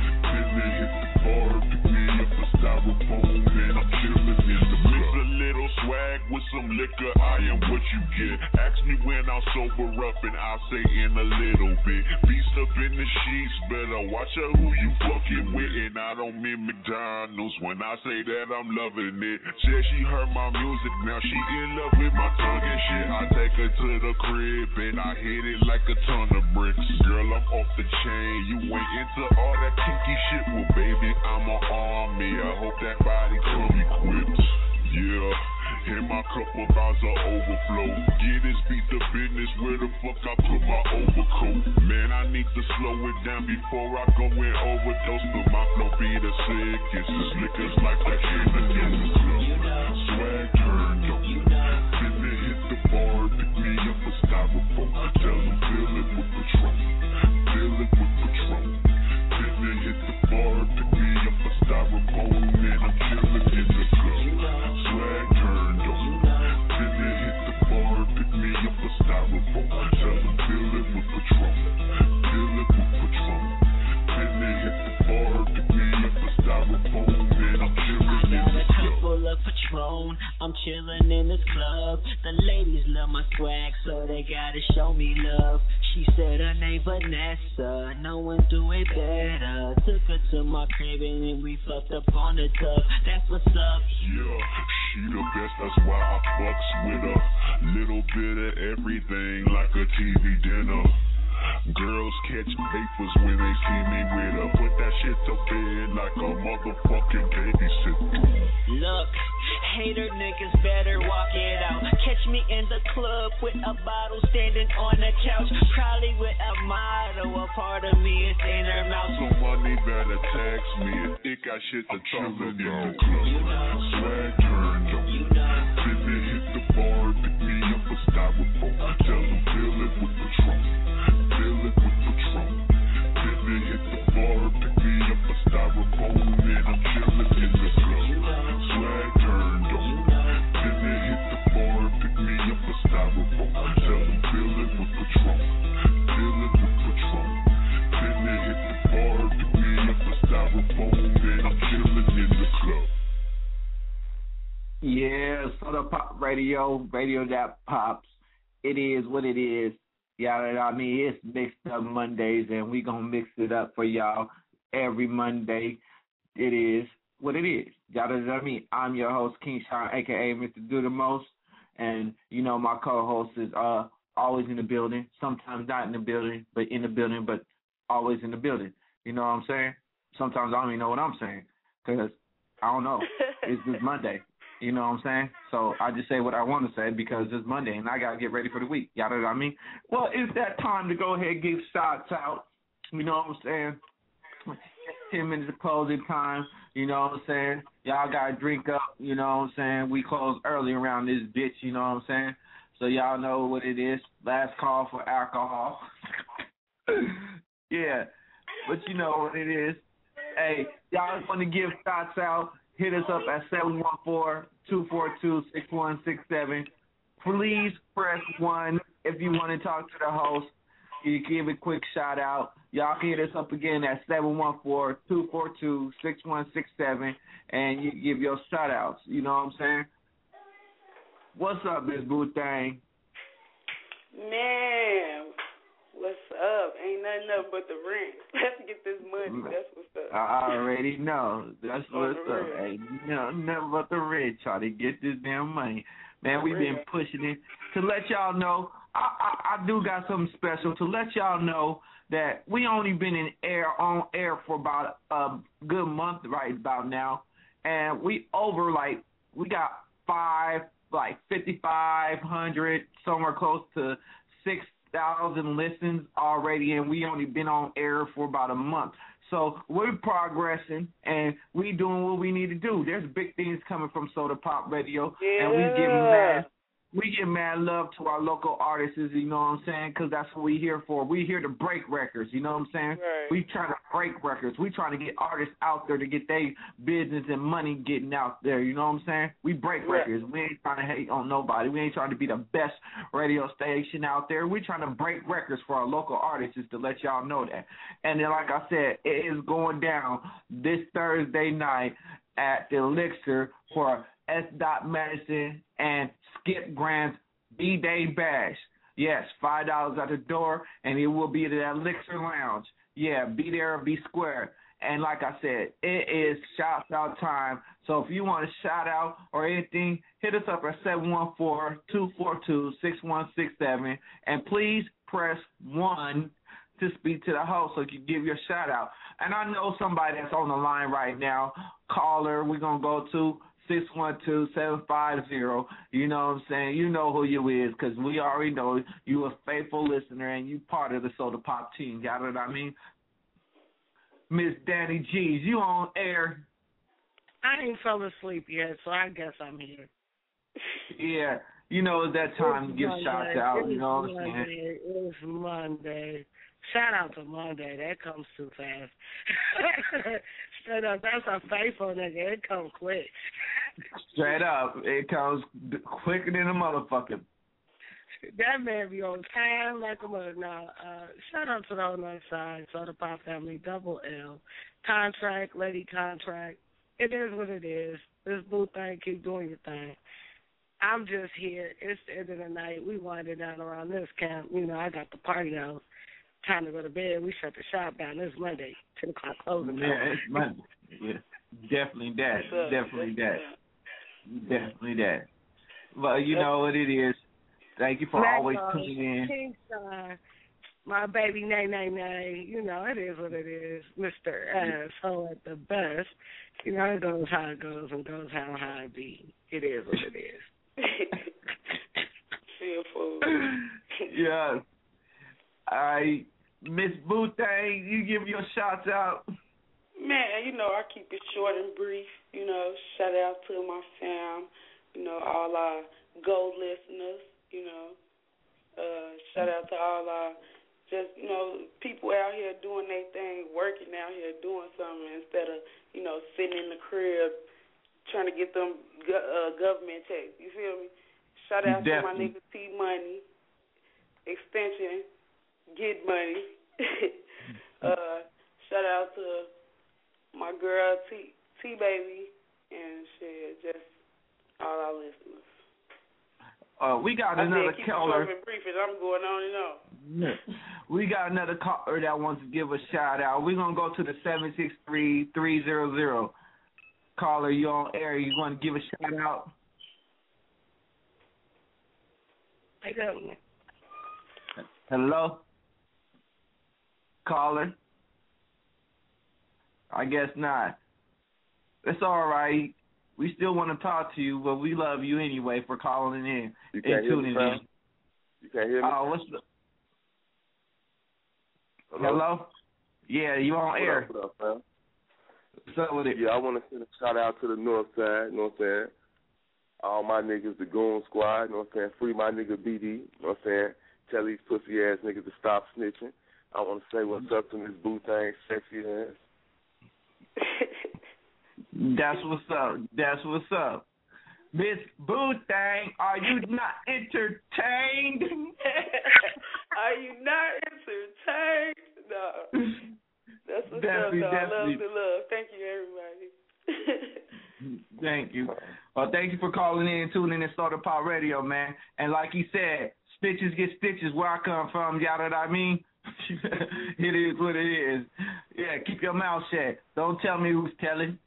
with some liquor, I am what you get. Ask me when I'm sober up and I'll say in a little bit. Beast up in the sheets, better watch out who you fucking with. And I don't mean McDonald's when I say that I'm loving it. Said she heard my music, now she in love with my tongue and shit. I take her to the crib and I hit it like a ton of bricks. Girl, I'm off the chain, you ain't into all that kinky shit. Well, baby, I'm an army, I hope that body come equipped. Yeah, and my cup about to overflow. Get this beat the business, where the fuck I put my overcoat? Man, I need to slow it down before I go and overdose. But my flow be the sickest, this liquor's like that in the club. Swag turned up, finna hit the bar, pick me up a styrofoam. Tell them fill it with Patron, fill it with Patron. Finna hit the bar, pick me up a styrofoam, man, I'm chillin' in the club. Swag turned up, finna hit the bar, pick me up a styrofoam. Tell them fill it with Patron, fill it with Patron. Finna hit the bar, pick me up a styrofoam, man, I'm chillin' in the club. Full of Patron, I'm chillin' in this club. The ladies love my swag, so they gotta show me love. She said her name Vanessa, no one do it better. Took her to my crib and then we fucked up on the tub. That's what's up. Yeah, she the best, that's why I fucks with her. Little bit of everything like a TV dinner. Girls catch papers when they see me with her. Put that shit to bed like a motherfucking babysitter. Look, hater niggas better walk it out. Catch me in the club with a bottle standing on the couch. Probably with a motto, a part of me is in her mouth. Somebody better text me if it got shit to talk in the club. Swag turned up, finna hit the bar, pick me up a styrofoam. Tell them fill it with Patron, fill it with Patron. Finna hit the bar, pick me up a styrofoam, man, I'm chillin' in the club. Swag turned up, finna hit the bar, pick me up a styrofoam. Tell them fill it with Patron, fill it with Patron. Finna hit the bar, pick me up a styrofoam, man, I'm chillin' in the club. Yeah, Soda Pop Radio, radio that pops. It is what it is. Y'all, I mean, it's mixed up Mondays, and we gonna mix it up for y'all every Monday. It is what it is. Y'all know what I mean? I'm your host, King Sean, a.k.a. Mr. Do The Most, and, you know, my co-host is always in the building, sometimes not in the building, but in the building, but always in the building. You know what I'm saying? Sometimes I don't even know what I'm saying, because I don't know. It's just Monday. You know what I'm saying? So I just say what I want to say because it's Monday and I got to get ready for the week. Y'all know what I mean? Well, it's that time to go ahead and give shots out. You know what I'm saying? 10 minutes of closing time. You know what I'm saying? Y'all got to drink up. You know what I'm saying? We close early around this bitch. You know what I'm saying? So y'all know what it is. Last call for alcohol. Yeah. But you know what it is. Hey, y'all want to give shots out. Hit us up at 714-242-6167. Please press 1 if you want to talk to the host. You give a quick shout out. Y'all can hit us up again at 714-242-6167, and you give your shout outs. You know what I'm saying? What's up, Miss Boo Thang? Man, what's up? Ain't nothing up but the rent. Let's get this money. That's what's up. I already know. That's what's up. Ain't nothing but the rent. Try to get this damn money. Man, we've been pushing it. To let y'all know, I do got something special. To let y'all know that we only been on air for about a good month right about now. And we got 5,500, somewhere close to 6,000 listens already, and we only been on air for about a month. So we're progressing, and we doing what we need to do. There's big things coming from Soda Pop Radio, and we give mad love to our local artists, you know what I'm saying, because that's what we here for. We here to break records, you know what I'm saying? Right. We trying to break records. We trying to get artists out there to get their business and money getting out there, you know what I'm saying? We break records. We ain't trying to hate on nobody. We ain't trying to be the best radio station out there. We trying to break records for our local artists, just to let y'all know that. And then, like I said, it is going down this Thursday night at the Elixir for S.Medicine, and Skip Grant's B-Day Bash. Yes, $5 at the door, and it will be at the Elixir Lounge. Yeah, be there or be square. And like I said, it is shout-out time. So if you want a shout-out or anything, hit us up at 714-242-6167. And please press 1 to speak to the host so you can give your shout-out. And I know somebody that's on the line right now. Caller, we're going to go to 612-750. You know what I'm saying? You know who you is because we already know you a faithful listener and you part of the Soda Pop team. Got what I mean? Miss Danny G's, you on air. I ain't fell asleep yet, so I guess I'm here. Yeah, you know it's that time to give shots out, you know what I'm saying? It's Monday. Shout out to Monday. That comes too fast. Straight up, that's a faithful nigga. It comes quick. Straight up, it comes quicker than a motherfucker. That man be on time like a mother. Now, shout out to the whole North Side, Soda Pop family, Double L, Contract, Lady Contract. It is what it is. This boo thing, keep doing your thing. I'm just here. It's the end of the night. We winding down around this camp. You know, I got the party out. Time to go to bed. We shut the shop down. It's Monday, 10 o'clock closing. Yeah, it's Monday. Yeah, definitely that. Definitely that. Definitely that. Well, you know what it is. Thank you for always tuning in. Kingston, my baby, nay. You know, it is what it is. Mr. Asshole at the best. You know, it goes how it goes and goes how it be. It is what it is. Yeah. All right. Miss Boothang, you give your shots out. Man, you know, I keep it short and brief. You know, shout out to my fam. You know, all our gold listeners. You know, shout out to all our just, you know, people out here doing their thing, working out here, doing something instead of, you know, sitting in the crib trying to get them government checks. You feel me? Shout out to my nigga T Money, Extension, Get Money. Shout out to my girl T Baby and shit, just all our listeners. We got another caller. I'm going on and on. We got another caller that wants to give a shout out. We're gonna go to the 763-300. Caller, you on air? You want to give a shout out? I got Hello, caller. I guess not. It's all right. We still want to talk to you, but we love you anyway for calling in and tuning in. You can't hear me? What's the... Hello? Yeah, you on air. What up, fam? What's up with it? Yeah, I want to send a shout out to the North Side, you know what I'm saying? All my niggas, the Goon Squad, you know what I'm saying? Free my nigga BD, you know what I'm saying? Tell these pussy ass niggas to stop snitching. I want to say what's up to this boo thing, sexy ass. That's what's up. That's what's up. Miss Boo Thang, are you not entertained? Are you not entertained? No. That's what's definitely, up, though. Definitely. I love the love. Thank you, everybody. Thank you. Well, thank you for calling in and tuning in to Soda Pop Radio, man. And like he said, stitches get stitches where I come from, y'all know what I mean? It is what it is. Yeah, keep your mouth shut. Don't tell me who's telling.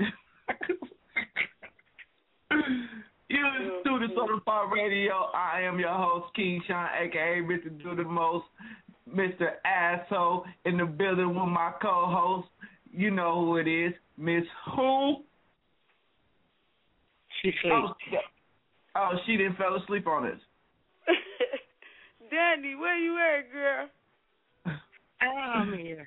You listen to the Soda Pop Radio. I am your host, King Sean, a.k.a. Mr. Do the Most, Mr. Asshole, in the building with my co-host. You know who it is, Miss Who? She sleep. Oh, she didn't fell asleep on us. Danny, where you at, girl? I'm here.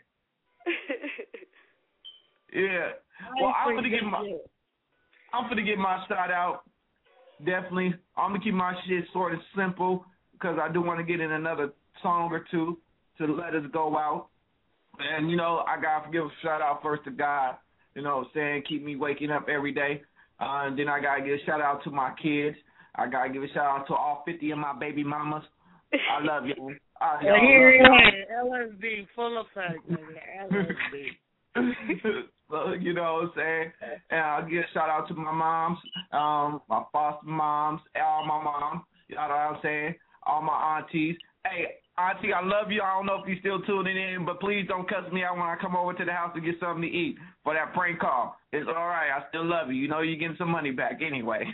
Yeah. Well, I'm gonna get my shout out. Definitely, I'm gonna keep my shit short and simple because I do want to get in another song or two to let us go out. And you know, I gotta give a shout out first to God. You know what I'm saying? Keep me waking up every day. And then I gotta give a shout out to my kids. I gotta give a shout out to all 50 of my baby mamas. I love y'all. LSD, full effect, nigga. LSD. You know what I'm saying? And I'll give a shout out to my moms, my foster moms, all my moms. You know what I'm saying? All my aunties. Hey, auntie, I love you. I don't know if you're still tuning in, but please don't cuss me out when I come over to the house to get something to eat for that prank call. It's all right. I still love you. You know you're getting some money back anyway.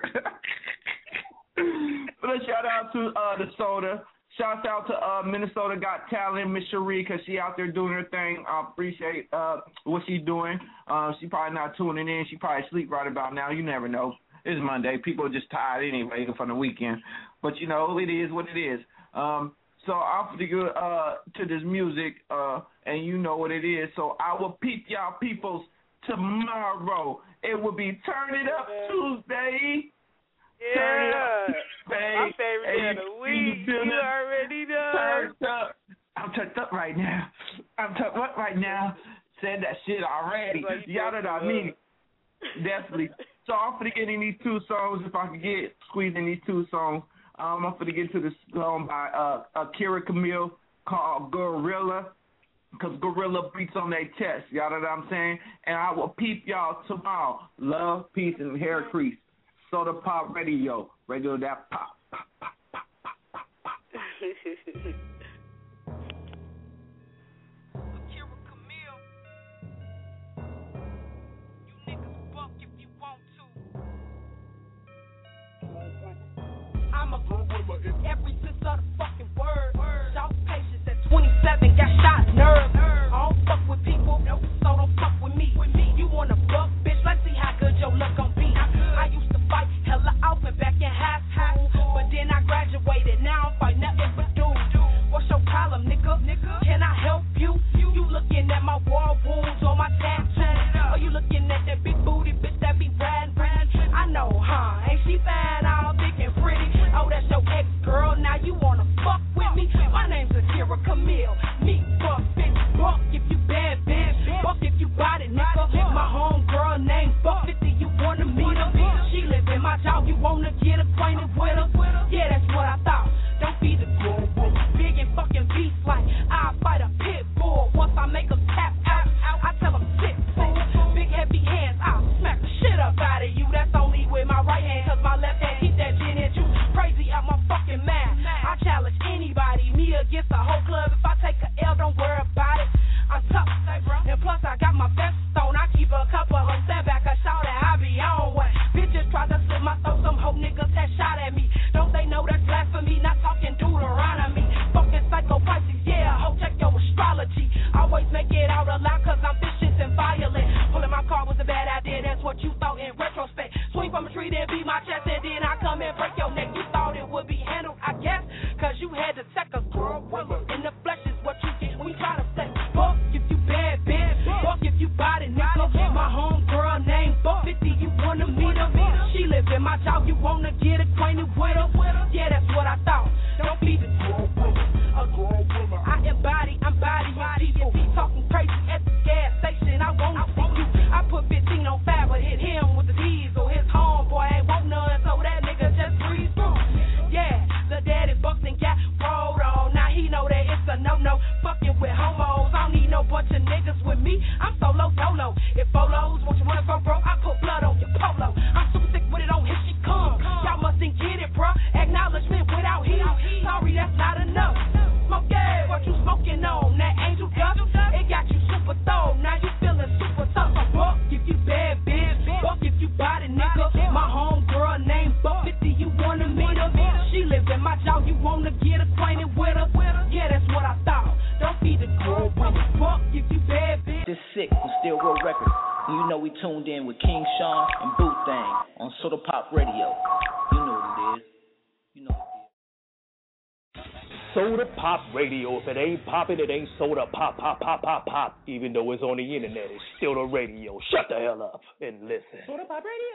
But a shout out to the soda. Shouts out to Minnesota Got Talent, Miss Cherie, because she out there doing her thing. I appreciate what she's doing. She probably not tuning in. She probably asleep right about now. You never know. It's Monday. People are just tired anyway from the weekend. But, you know, it is what it is. So I'm going to go to this music, and you know what it is. So I will peep y'all peoples tomorrow. It will be Turn It Up Tuesday. Yeah, my favorite day of the week. You already know. Turned up. I'm turned up right now. I'm turned up right now. Said that shit already. Y'all know what I mean. Definitely. So I'm going to get in these two songs. If I can get squeezed in these two songs, I'm going to get to this song by Kira Camille called Gorilla, because Gorilla beats on their chest. Y'all know what I'm saying? And I will peep y'all tomorrow. Love, peace, and hair crease. Soda Pop Radio. Radio that pop. Pop, pop, pop, pop, pop, pop. I'm a gorilla in every sense of the fucking word. Shout patience at 27, got shot nerve. I don't fuck with people, so don't fuck with me. You wanna fuck, bitch? Let's see how good your luck gon' be. I used to fight hella often back in high school, but then I graduated. Now I'm fighting nothing but dudes. What's your problem, nigga? Can I help you? You looking at my war wounds or my tattoo? Or you looking at that big booty bitch that be riding pretty? I know, huh? Ain't she fine, all big and pretty? Oh, that's your ex-girl, now you wanna fuck with me? My name's Akira Camille. Me, fuck, bitch, fuck if you bad, bitch. Fuck if you bought it, nigga. My homegirl named Fuck 50, you wanna meet her? She live in my job, you wanna get acquainted with her? Yeah, that's what I thought. Don't be the girl, big and fucking beast like I fight a pit bull. Once I make them tap out, I tell them sit, fool. Big heavy hands, I'll smack the shit up out of you. That's only with my right hand, cause my left hand keep that gin and juice. Crazy out my fucking mind. I challenge anybody, me against the whole club. If I take a L, don't worry about it. I'm tough, and plus I got my vest on. I keep a couple on standback, a shout at I be on one. Bitches try to slit my throat, some hoe niggas that shot at me. Don't they know that's blasphemy? Not talking Deuteronomy. Fucking psycho Pisces, yeah, hoe check your astrology. Always make it out aloud cause I'm vicious and violent. Pulling my car was a bad idea, that's what you thought in retrospect. Swing from a tree, then beat my chest, and then I come and break your neck. You thought it would be handled, I guess, cause you had to check a gorilla. In the flesh is what you get when you try to flex. Fuck if you bad, bitch. Fuck if you bought it, nigga. My homegirl named Fuck 50, you wanna meet her? She live in my job, you wanna get acquainted with her? Yeah, that's what I thought. Don't be the I embody, I'm bodying people. Talking crazy at the gas station, I wanna see you. I put 15 on 5, but hit him with the diesel. His homeboy ain't want none, so that nigga just breeze through. Yeah, the daddy bucked and got rolled on. Now he know that it's a no-no. Fucking with homos, I don't need no bunch of niggas with me. I'm solo dolo. If Bolos want you running from bro, I put blood on your polo. I'm super sick with it on, here she come. Y'all mustn't get it, bro. Acknowledgement without heat. Sorry, that's not enough. Smoke, yeah, what you smoking on? That angel dust, it got you super throw. Now you feeling super tough. Fuck if you bad, bitch. Fuck if you bought it, nigga. My homegirl named Fuck 50, you wanna meet her? She live in my job, you wanna get acquainted with her? Yeah, that's what I thought. Don't be the girl with me. Fuck if you bad, bitch. This sick from Still Real Records. You know we tuned in with King Sean and Boot Thang on Soda Pop Radio. You know what it is. You know what it is. Soda Pop Radio. If it ain't poppin', it ain't soda pop, pop, pop, pop, pop. Even though it's on the internet, it's still the radio. Shut the hell up and listen. Soda Pop Radio.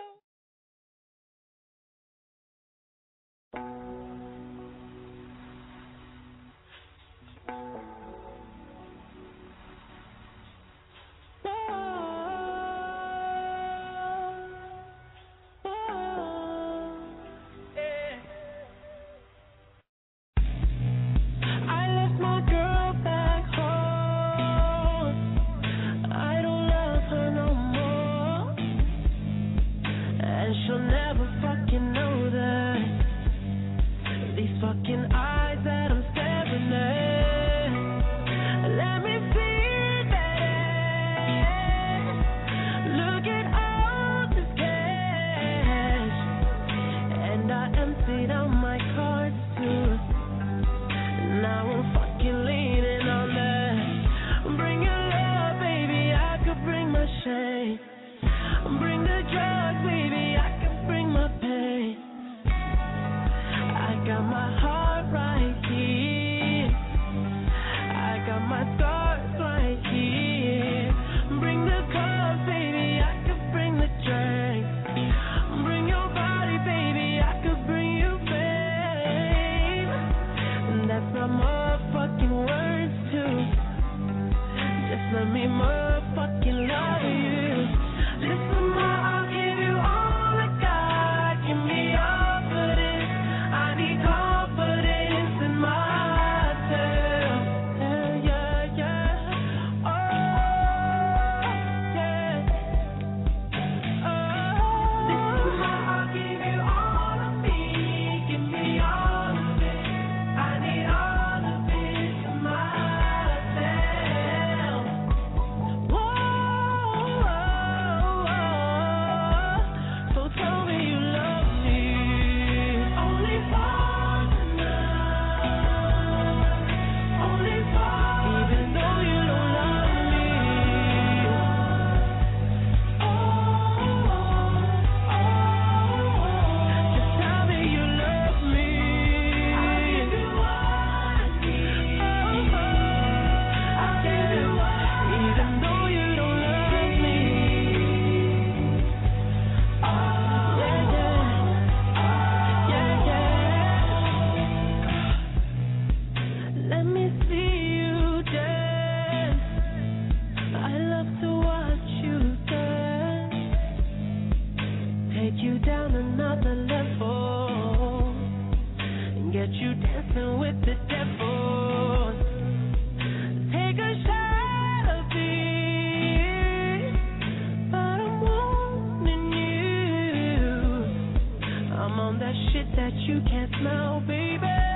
I left my girl back home. I don't love her no laid out my cards too. Now I'm fucking leaning on that. Bring your love, baby, I could bring my shame. Bring the drugs, baby, I could bring my pain. I got my heart right here. I got my thoughts right here. Bring the cups, baby, I could bring the drink. Bring your body, baby, I could bring you fame. And that's my motherfucking words too. Just let me motherfucking love you. Listen, I'll give you all I got. Give me all for this. I need confidence in myself. Yeah, yeah. Oh, yeah. Oh, listen, I'll give you all of me. Give me all of it. I need all of it for myself. So tell me you love me. Only for tonight. Only for, even though you don't love me. Just tell me you love me. I'll give you what I need. I'll give you what, even though you don't love me. Let me see you dance. I love to watch you dance. Take you down another level and get you dancing with the devil. Take a shot of me, but I'm wanting you. I'm on that shit that you can't smell, baby.